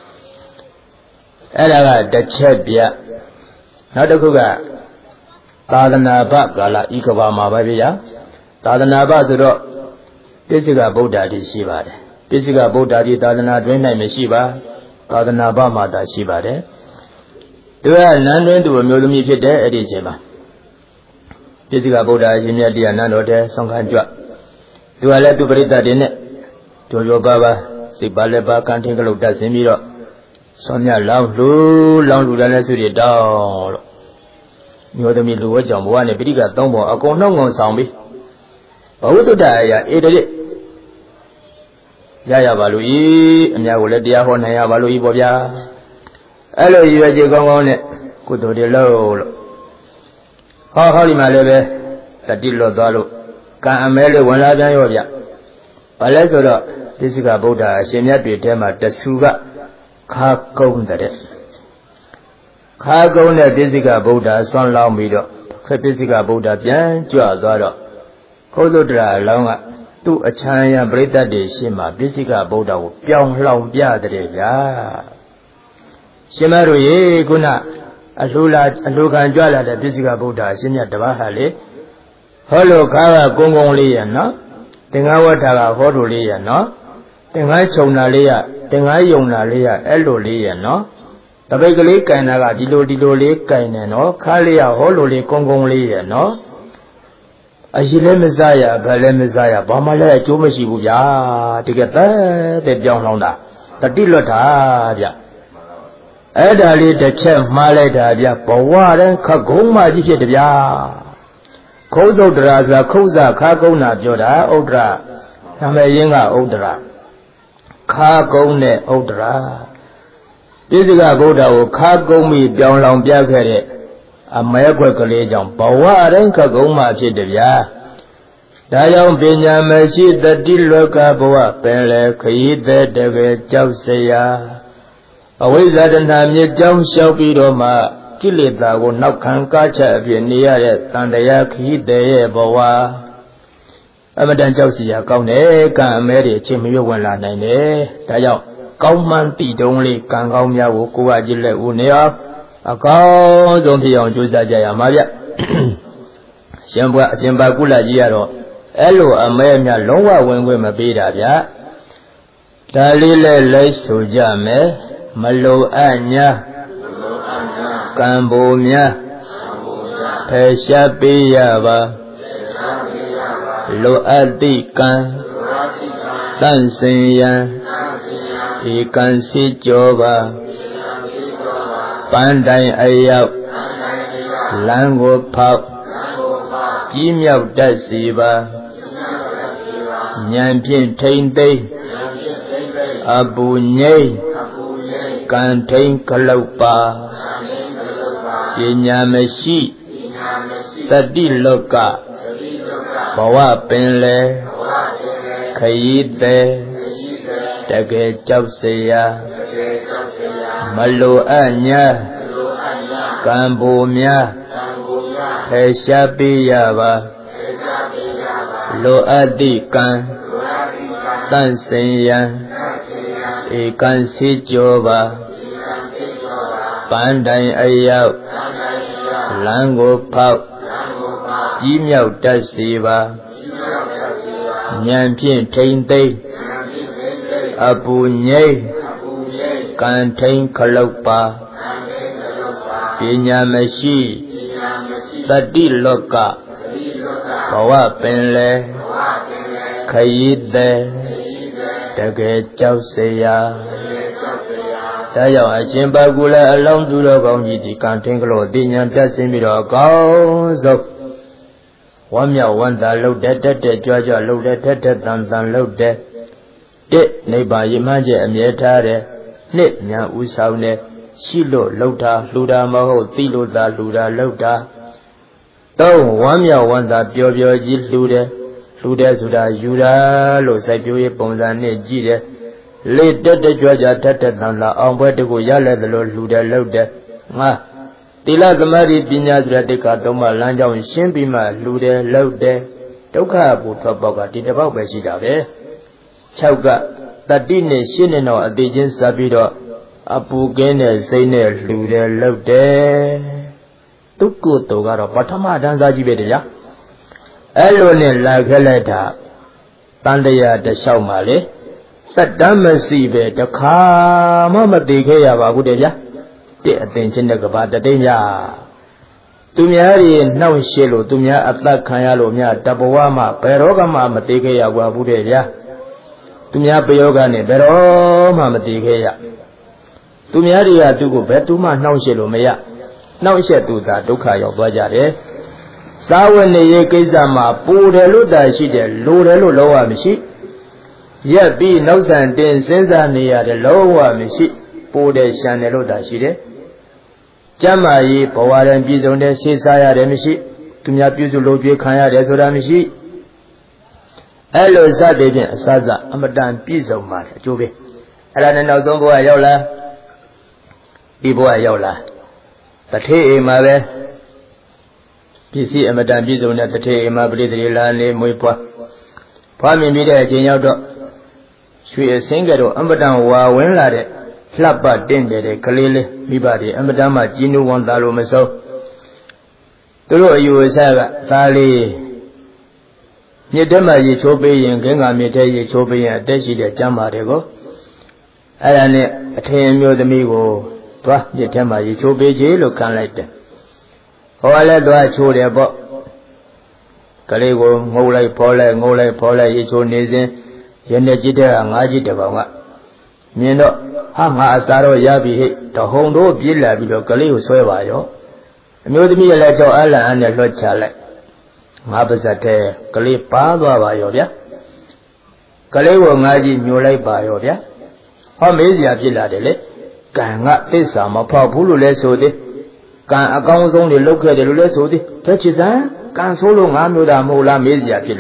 [SPEAKER 1] အဲ့ဒါကတစ်ချက်ပြနောက်တစ်ခုကသာသနာ့ဘကာလဤကဘာမှာပဲဗျာသာသနာ့ဘဆိုတော့ပိစိကဗုဒ္ဓတိရှိပါတယ်ပိစိကဗုဒ္ဓတိသာသနာတွင်၌မရှိပါသာသနာ့ဘမှာသာရှိပါတယ်သူကနန်းတွင်သူအမျိုးသမီးဖြစ်တဲ့အဲ့ဒီအချိန်မှာပိစိကဗုဒ္ဓအရှင်မြတ်တရားနန်းတော်ထဲဆောင်ခံကြွသူကလည်းသူပရိသတ်တွေနဲ့ကြောပါစိတ်ပါလက်ပါကံထင်းကလုတ်တက်ဆင်းပြီးတော့ဆောင်းမြလောင်းလူတယ်လည်းစုရတောင်းလို့မျိုးသမီးလူဝဲကြောင့်ဘဝနဲ့ပိဋကသုံးပုံအကုန်နှုတ်ငုံဆောင်ပြီးဘဝတ္တအရာဧတတိရပါလို့ဤအများကိုလည်းတရားဟောနိုင်ရပါလို့ဤပေါ့ဗျာအဲ့လိုရွယ်ချေကောင်းကောင်းနဲ့ကုသိုလ်တွေလုပ်လို့ဟောဒီမှာလည်းပဲတတိလွတ်သွားလို့ကံအမဲလေးဝင်လာပြန်ရောဗျဘာလဲဆိုတော့ပိစိကဗုဒ္ဓအရှင်မြတ်တွေထဲမှာတဆူကခါကုန်းတဲ့ခါကုန်းတဲ့ပိစိကဗုဒ္ဓဆွမ်းလောင်းပြီးတော့ပိစိကဗုဒ္ဓပြန်ကြွသွားတော့ခုံးစုတ်တရာအလောင်းကသူ့အချမ်းရပရိသတ်တွေရှင်းမှာပိစိကဗုဒ္ဓကိုပြောင်းလှောင်ပြတဲ့ဗျာရှင်မတို့ရေခုနအလှခံကြွလာတဲ့ပိစိကဗုဒ္ဓအရှင်မြတ်တပါးဟာလေဟောလို့ခါကကုန်းကုန်းလေးရနော်သင်္ဃဝဋ္ဌာကဟောတို့လေးရနော်သင်္ဃခြုံတာလေးရသင်္ဃယုံတာလေးရအဲ့လိုလေးရနော်တပိတ်ကလေးကင်တာကဒီလိုလေးကင်နေနော်ခါလေးရဟောလိုလေးကုန်းကုန်းလေးရနော်အရှိလည်းမစားရဗလည်းမစားရဘာမှလည်းအကျိုးမရှိဘူးဗျာတကယ်တဲ့ပြောင်းလောင်းတာတတိလွတ်တာဗျအဲ့ဒါလေးတစ်ချက်မှားလိုက်တာဗျဘဝတိုင်းခက်ကုန်းမှကြီးဖြစ်တယ်ဗျာခုံးစုတ်တရာဆိုတာခုံးစားခါကုန်းတာပြောတာဥဒ္ဒရာနာမည်ရင်းကဥဒ္ဒရာခါကုန်းနဲ့ဥဒ္ဒရာပိစိကဗုဒ္ဓကိုခါကုန်းပြီးပြောင်းလောင်ပြခဲ့တဲ့အမဲခွက်ကလေးကြောင့်ဘဝတိုင်းခက်ကုန်းမှဖြစ်တယ်ဗျာဒဒါကြောင့်ပညာမရှိတတိလောကဘဝပင်လေခရီးသည်တကယ်ကြောက်စရာအဝိဇ္ဇာတဏှာမြေကြောင်းလျှောက်ပြီးတော့မှကိလေသာကိုနောက်ခံကားချအပြည့်နေရတဲ့တန်တရားခရီးသည်ရဲ့ဘဝအမတန်ကြောက်စရာကောင်းတယ်ကံအမဲတွေချင်းမရွတ်ဝင်လာနိုင်တယ်ဒါကြောင့်ကောင်းမှန်တိတုံးလေးကံကောင်းများကိုကိုယ်ကကြည့်လက်ဦးနေအောင်အကောင်းဆုံးဖြစ်အောင်ကြိုးစားကြရမှာဗျရှင်ဘုရားအရှင်ဘာကုလကြီးကတော့အဲ့လိုအမဲများလုံးဝဝင်ခွင့်မပေးတာဗျဒါလေးလဲလိုက်ဆိုကြမယ်မလိုအပ်ညာကံဘိုများဖယ်ရှားပေးရပါလိုအပ်သည့်ကံတန့်စင်ရန်ဧကံစီကြောပါပန်းတိုင်အရောက်လမ်းကိုဖောက်ကြီးမြောက်တတ်စီပါဉာဏ်ဖြင့်ထိမ့်သိမ့်အပူငိမ့်ကံထိန်ခလုတ်ပါပညာမရှိတတိလောကဘဝပင်လေခရီးသည်တကယ်ကြောက်စရာမလိုအပ်ညာကံဘိုများဖယ်ရှားပေးရပါလိုအပ်သည့်ကံတန့်စင်ရန်ဧကံစီကြောပါပန်းတိုင်အရောက်လမ်းကိုဖောက်ကြီးမြောက်တတ်စီပါဉာဏ်ဖြင့်ထိမ့်သိမ့်အပူငိမ့်ကံထိန်ခလုတ်ပါပညာမရှိတတိလောကဘဝပင်လေခရီးသည်တကယ်ကြောက်စရာဒါကြောင့်အရှင်ဘဂုလအလောင်းသူတော်ကောင်းကြီးဒီကံထင်းကလို့တင်ညာပြတ်စင်းပြီးတော့အကောင်းဆုံးဝမ်းမြောက်ဝမ်းသာလှုပ်တဲ့တက်တဲ့ကြွကြွလှုပ်တဲ့ထက်ထက်တန်တန်လှုပ်တဲ့တစ်နိဗ္ဗာန်ရမှန်းချက်အမြဲထားတဲ့နှစ်ညာဥဆောင်တဲ့ရှိလို့လှုပ်တာလှူတာမဟုတ်သိလို့သာလှူတာလှုပ်တာသုံးဝမ်းမြောက်ဝမ်းသာပျော်ပျော်ကြီးလှူတယ်ဆိုတာယူတာလို့စိုက်ပျိုးရေးပုံစံနဲ့ကြည့်တယ်လေတက်တက်ကြွကြွထက်ထက်တန်တန်အောင်ပွဲတကူရလဲသလိုလှူတယ်လှုပ်တယ်ငါသီလသမာဓိပညာဆိုတဲ့တိက္ခာသုံးပါးလမ်းကြောင်းရှင်းပြီးမှလှူတယ်လှုပ်တယ်ဒုက္ခဘူထွက်ပေါက်ကဒီတစ်ပေါက်ပဲရှိတာပဲ6ကတတိနဲ့ရှင်းနေတော့အသေးချင်းစပ်ပြီးတော့အပူကင်းတဲ့စိတ်နဲ့လှူတယ်လှုပ်တယ်သူကုသိုလ်ကတော့ပထမတန်းစားကြီးပဲတရားအဲ့လိုနဲ့လာခဲ့လိုက်တာတန်တရားတစ်လျှောက်မှလေစက်တမ်းမရှိပဲတခါမှမသိခဲ့ရပါဘူးတဲ့ဗျာတဲ့အသင်ချင်းတဲ့ကဘာတသိညာသူများတွေနှောင့်ရှက်လို့သူများအသက်ခံရလို့များတဘဝမှာဘယ်တော့မှမသိခဲ့ရဘူးတဲ့ဗျာသူများပယောဂနဲ့ဘယ်တော့မှမသိခဲ့ရသူများတွေကသူ့ကိုဘယ်သူမှနှောင့်ရှက်လို့မရနှောင့်ရှက်သူသာဒုက္ခရောက်သွားကြတယ်စာဝတ်နေရေးကိစ္စမှာပူတယ်လို့သာရှိတယ်လိုတယ်လို့လုံးဝမရှိရက်ပြီးနောက်ဆန်တင်စဉ်းစားနေရတယ်လုံးဝမရှိပူတယ်ရှမ်းတယ်လို့သာရှိတယ်ကျမ်းမာရေးဘဝရင်ပြည်စုံတဲ့ဆေးစားရတယ်မရှိသူများပြုစုလုပ်ကြွေးခံရတယ်ဆိုတာမရှိအဲ့လိုစတဲ့ဖြင့်အစစအမတန်ပြည့်စုံပါတယ်အကျိုးပဲအဲ့ဒါနဲ့နောက်ဆုံးဘဝရောက်လာဒီဘဝရောက်လာတထေးအိမ်မှာပဲပစ္စည်းအမတန်ပြည့်စုံတဲ့တထေးအိမ်မှာပရိသေလာနေမွေးဖွားမြင်ပြီးတဲ့အချိန်ရောက်တော့ရွှေအစင်းကတော်အမတန်ဝါဝင်လာတဲ့လှပတင့်တယ်ကလေးလေးမိဘတွေအမတန်မှကြီးနူးဝန်သားလို့မဆုံးသူတို့အယူအဆကသားလေးမြစ်ထဲမှာရေချိုးပေးရင်ခင်းကမြစ်ထဲရေချိုးပေးရင်အသက်ရှိတဲ့ကျမ်းမာတွေကိုအဲ့ဒါနဲ့အထင်မျိုးသမီးကိုသွားမြစ်ထဲမှာရေချိုးပေးခြင်းလို့ခံလိုက်တယ်ဟောလည်းသွားချိုးတယ်ပေါ့ကလေးကိုငုံလိုက်ဖော်လိုက်ငုံလိုက်ဖော်လိုက်ရေချိုးနေစဉ်ရနေကြည့်တဲ့ငါးကြီးတစ်ကောင်ကမြင်တော့ဟာငါအစာတော့ရပြီဟဲ့တဟုန်တို့ပြေးလာပြီးတော့ကလေးကိုဆွဲပါရောအမျိုးသမီးရဲ့လက်ချောက်အလံနဲ့လွှတ်ချလိုက်ငါပါဇက်တဲ့ကလေးပါသွားပါရောဗျာကလေးကိုငါကြီးညှိုလိုက်ပါရောဗျာဟောမေးစရာဖြစ်လာတယ်လေကံကသစ္စာမဖောက်ဘူးလို့လဲဆိုသေးကံအကောင်းဆုံးတွေလုပ်ခဲ့တယ်လို့လဲဆိုသေးတဲ့ချစ်စံကံဆိုးလို့ငါမျိုးသားမဟုတ်လားမေးစရာဖြစ်လာ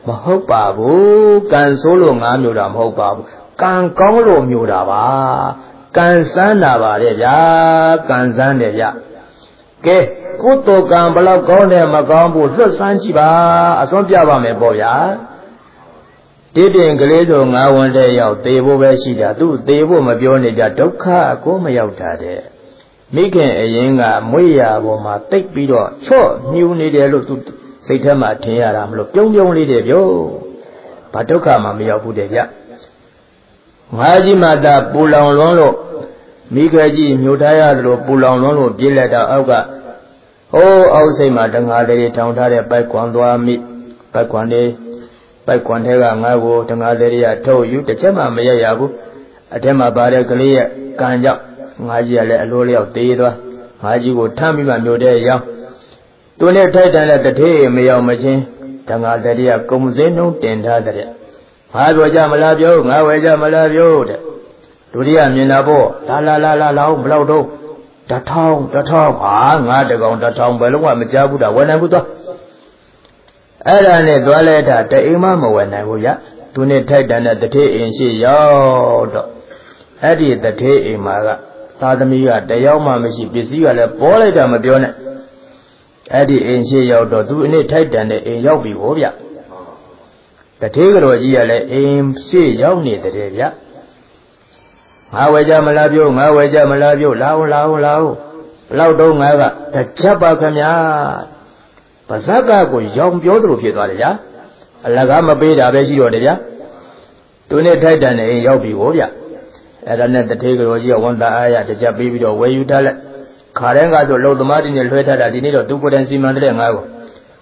[SPEAKER 2] mà hốc bà bố càng số lượng ngã miêu đàm hốc bà bố càng có lộ miêu đà bà càng sáng đà bà đẹp ya càng sáng đẹp ya kê cú tô càng bà lâu có nè mà càng bố rất sáng chi bà à xong bia bà mẹ bỏ ya tí tiền cái lý do ngã vấn đề yào tế bố bé xí đà tu tế bố mà biểu này chả đốc khá cố mà yào đà đế mấy cái ấy ngà mấy ya bố mà tích bí đó cho nhiều này để lúc tu xây thêm mà thiên ya làm lúc giống giống đi để biểu bà đốc khá mà yào bố để ya ngã gì mà ta bù lòng loang lộ mấy cái gì nhiều thái ya rồi bù lòng loang lộ biết lại ta áo cả ô áo xây mà đằng hà để thằng thái để bay quan đoa mi bay quan đi bay quan thế cả ngã vô đằng hà để ya thâu yu để chết mà mấy ya bố ở đây mà bà để cái lý can dạo ngã gì lại lôi leo tê đó ngã gì của tham mi mà nhiều để ya tôi này thấy rằng là thế mấy ya mà chứ đằng hà để ya công dân nông tiền tha để ngã vô cha mà la biểu ngã về cha mà la biểu đấy tôi đi ăn miếng nào bộ la ông lâu đâu đã thong à ngã để còn đã thong bởi lúc mà mình cha bút đầu quên này bút to ở đây này tôi lấy đã để im mà quên này bút ya tôi này thấy rằng là thế in sĩ yo đó ở đây thế im mà cả ta đã mi cả để yo mà mình chỉ biết gì cả là bỏ lại đó mà biểu này ở đây in sĩ yo đó tôi này thấy rằng là in yo bị bỏ ya thế cái rồi gì là in sĩ yo này thế ya ngã về cha mà la biểu lao đâu ngã cả thật chấp bao cái nhà bà sát cả của dòng biểu đồ phía đó đấy ya là cái mà bây giờ bây giờ đấy ya tôi này thấy rằng này yêu bị vô ya ở đây này thế cái rồi gì quan ta ai ya chấp bị đồ về yêu ta lại khá lên cái rồi lâu tầm đi này lôi ta đã đi này rồi tu có đen xi măng đấy ngã rồi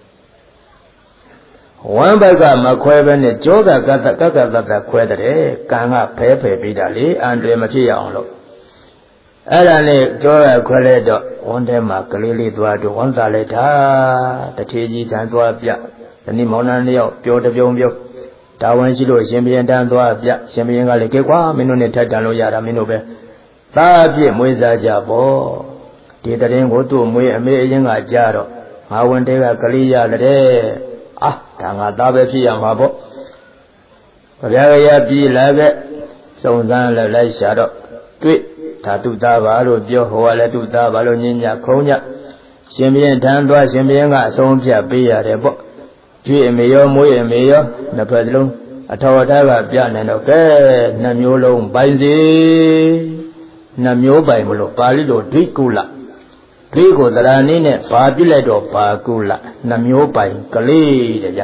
[SPEAKER 2] one bag mà khoe bên này chỗ cái khoe đấy càng ngã phê bị đá lý anh em mà chỉ ăn luôn ở đây này chỗ cái khoe đấy đó one day mà cái lý đó đó one ta lấy thà để chơi gì thằng đó bịa cho nên món ăn nhiều biểu đào anh chỉ lo xem bien thằng đó bịa xem bien cái lấy cái quá mình nói thay thằng lo ya ra mình nói bé ta bịa mới ra chả bỏ thì ta đến của tôi mới những cái chả đó mà one day cái lý ya đấy à thằng ta bé phi mà bỏ bây giờ phi lại cái xong ra lại xả đó tuyệt thà tụi ta vào rồi biểu hoa lại tụi ta vào rồi nhìn nhà không nhá xem bien thằng đó xem bien ngã xong phía bây giờ đấy bỏ chuyện mấy giờ mỗi mấy giờ là phải luôn à thâu ta vào phía này nó cái nằm nhô lông bay gì nằm nhô bay một lúc ba lý đồ tuyệt cú lạ tuyệt của ta là này ba biết lại đồ ba cú lạ nằm nhô bay cái lý đấy ya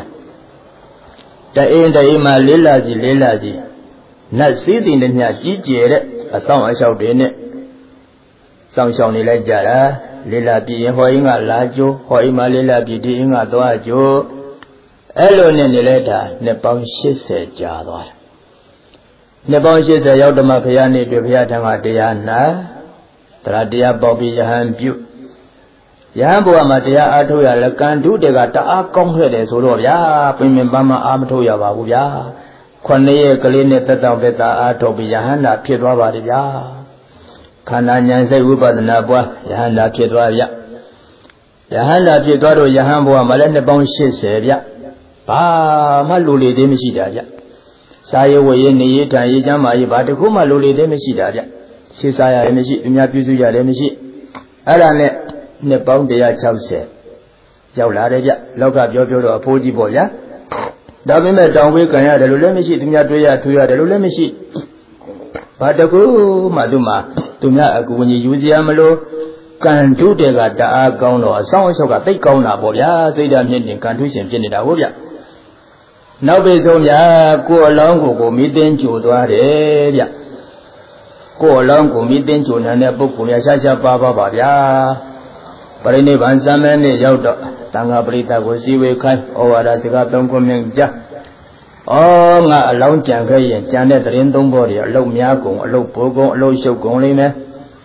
[SPEAKER 2] đây mà lấy là gì nãy xí thì nên nhà chỉ chế đấy à xong ở sau đấy nè xong sau này lại trả ra lấy là bị hỏi ngã lá chú hỏi mà lấy là bị đi ngã toa chú elo này lại trả nè bao nhiêu sẽ trả đó nè bao nhiêu sẽ giao đâm mà phải anh đi phải thằng anh đi anh na ta đi à bảo bị anh biểu ya bố mà đi à thôi là can đủ để cả ta công hết để số rồi ya bên mình ba mà thôi ya bảo ya con này cái này tất cả về ta thôi bây giờ hắn đã phiền quá rồi ya khán giả nhận thấy u bát na bố hắn đã phiền quá ya hắn đã phiền quá rồi ya hắn bố mà lên bao nhiêu sẽ ya ba mà lù lì đấy mới chỉ đã ya sai yêu với này thay ý chăm mà ba được cũng mà lù lì đấy mới chỉ đã ya si sai ya mới chỉ nhà ví dụ ya đấy mới chỉ ở đây này nè bao nhiêu cháu sẽ cháu là đấy ya lâu cả biểu rồi phô chỉ bỏ ya đó mới mà trong cái này để lúc lên mới chỉ tụi nhà thuê để lúc lên mới chỉ bà đâu có mà tụi nhà cũng như uống gì mà lo càng chú để cả đã công nó xong sau cả tích công nào bỏ ya xây ra nhân những càng thuê tiền trên đó hốt ya nào bây giờ ya cô lòng của mỹ tên chủ đó đấy ya cô lòng của mỹ tên chủ này bốc của ya xa ba ya bởi này bạn xem này giàu đó tăng hợp lý ta của si về khai ở đây thì các đồng công nhân cha ngã lâu chẳng cái gì chẳng để tiền đồng bộ đi lâu nhà cũng lâu bố cũng lâu sâu cũng lên nè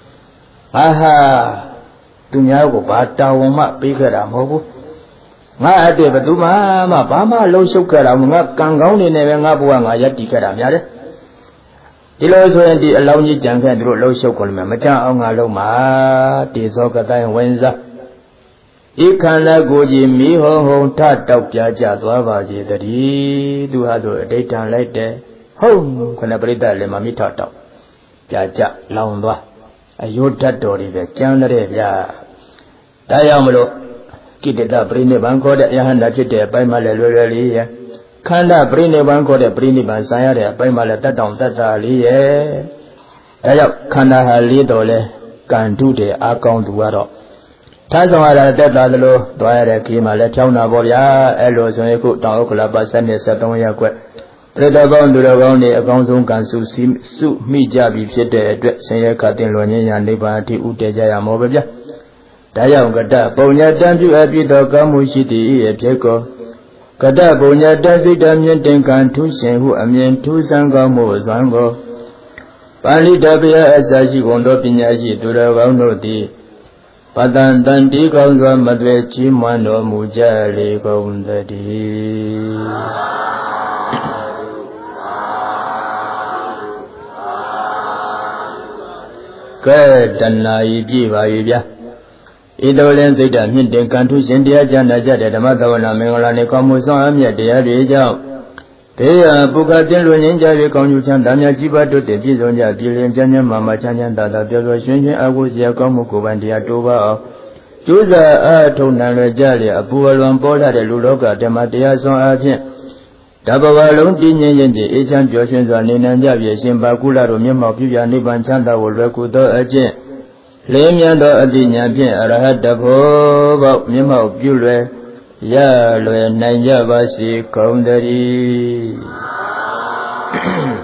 [SPEAKER 2] ha tụi nhà của bà tao mà bị cái làm hố ngã ở đây mà tụi mà bà mà lâu sâu cái làm ngã càng gấu này này ngã bùa ngã giá trị cái làm nhà đấy đi lâu rồi đi lâu như chẳng cái rồi lâu sâu cũng mà cha ông ngã lâu mà đi sau cái tay quên ra Ikana goji mi ho ho ta tau pya ja twa ba ji tari tu ha so adaitan lai de hong khana parita le ma mi tha tau pya ja laung twa ayo dat tor ri be chan de pya da yaw ma lo Kitita Priniban kho de Yahanda phit de pai ma le lwe li ye Khanda Priniban kho de Priniban san ya de pai ma le tat taung tat ta li ye Da yaw khanda ha li to le kan thu de a kaung tu wa do Tha song ya la tat ta de lo twa ya de khi ma le phyaung na bo bya ai lo so ye khu taung ukla pa 73 ya kwet Prita kaung tu lo kaung ni a kaung song kan su mi ja bi phit de atwet sin ye kha tin lo nyin ya nibbana thi u te ja ya mo be bya Da yaw gata Punya tan pyu a phit tho kaung mu shi ti ye phit ko Gata punya tan sit ta myin tin kan thu shin hu a myin thu san kaung mu zwan ko Pali Dabya asa shi gon do pinya shi tu lo kaung no ti Patan tan ti kaung swa ma twe chi mwan do mu ja le kaung ta ti Ke tan na yi pi ba yi bya Ito len sit ta myin tin kan thu shin tia ja na ja de Dhamma Thavana Mingala ni kaung mu song a myat tia de jaw Deya Bukha tin lo nyin ja ye kaung yu chan da mya chi ba tu de pi song ja pi len chan chan ma ma chan chan ta ta pyo pyo shwin shwin a ku sia kaung mu ko ban tia to ba aw Chu sa a thong nan lo ja le a pu lwan po la de lu loka Dhamma tia song a phyin Da ba ba long ti nyin yin ji e chan pyo shwin swa ni nan ja pye shin ba ku la ro myat mau pyu ya nibbana chan ta wo lwe ku to a chin Le myan do a ti nyan phyin arahat ta pho ba myat mau pyu lwe Ya lwe nan ja ba si kaung ta ri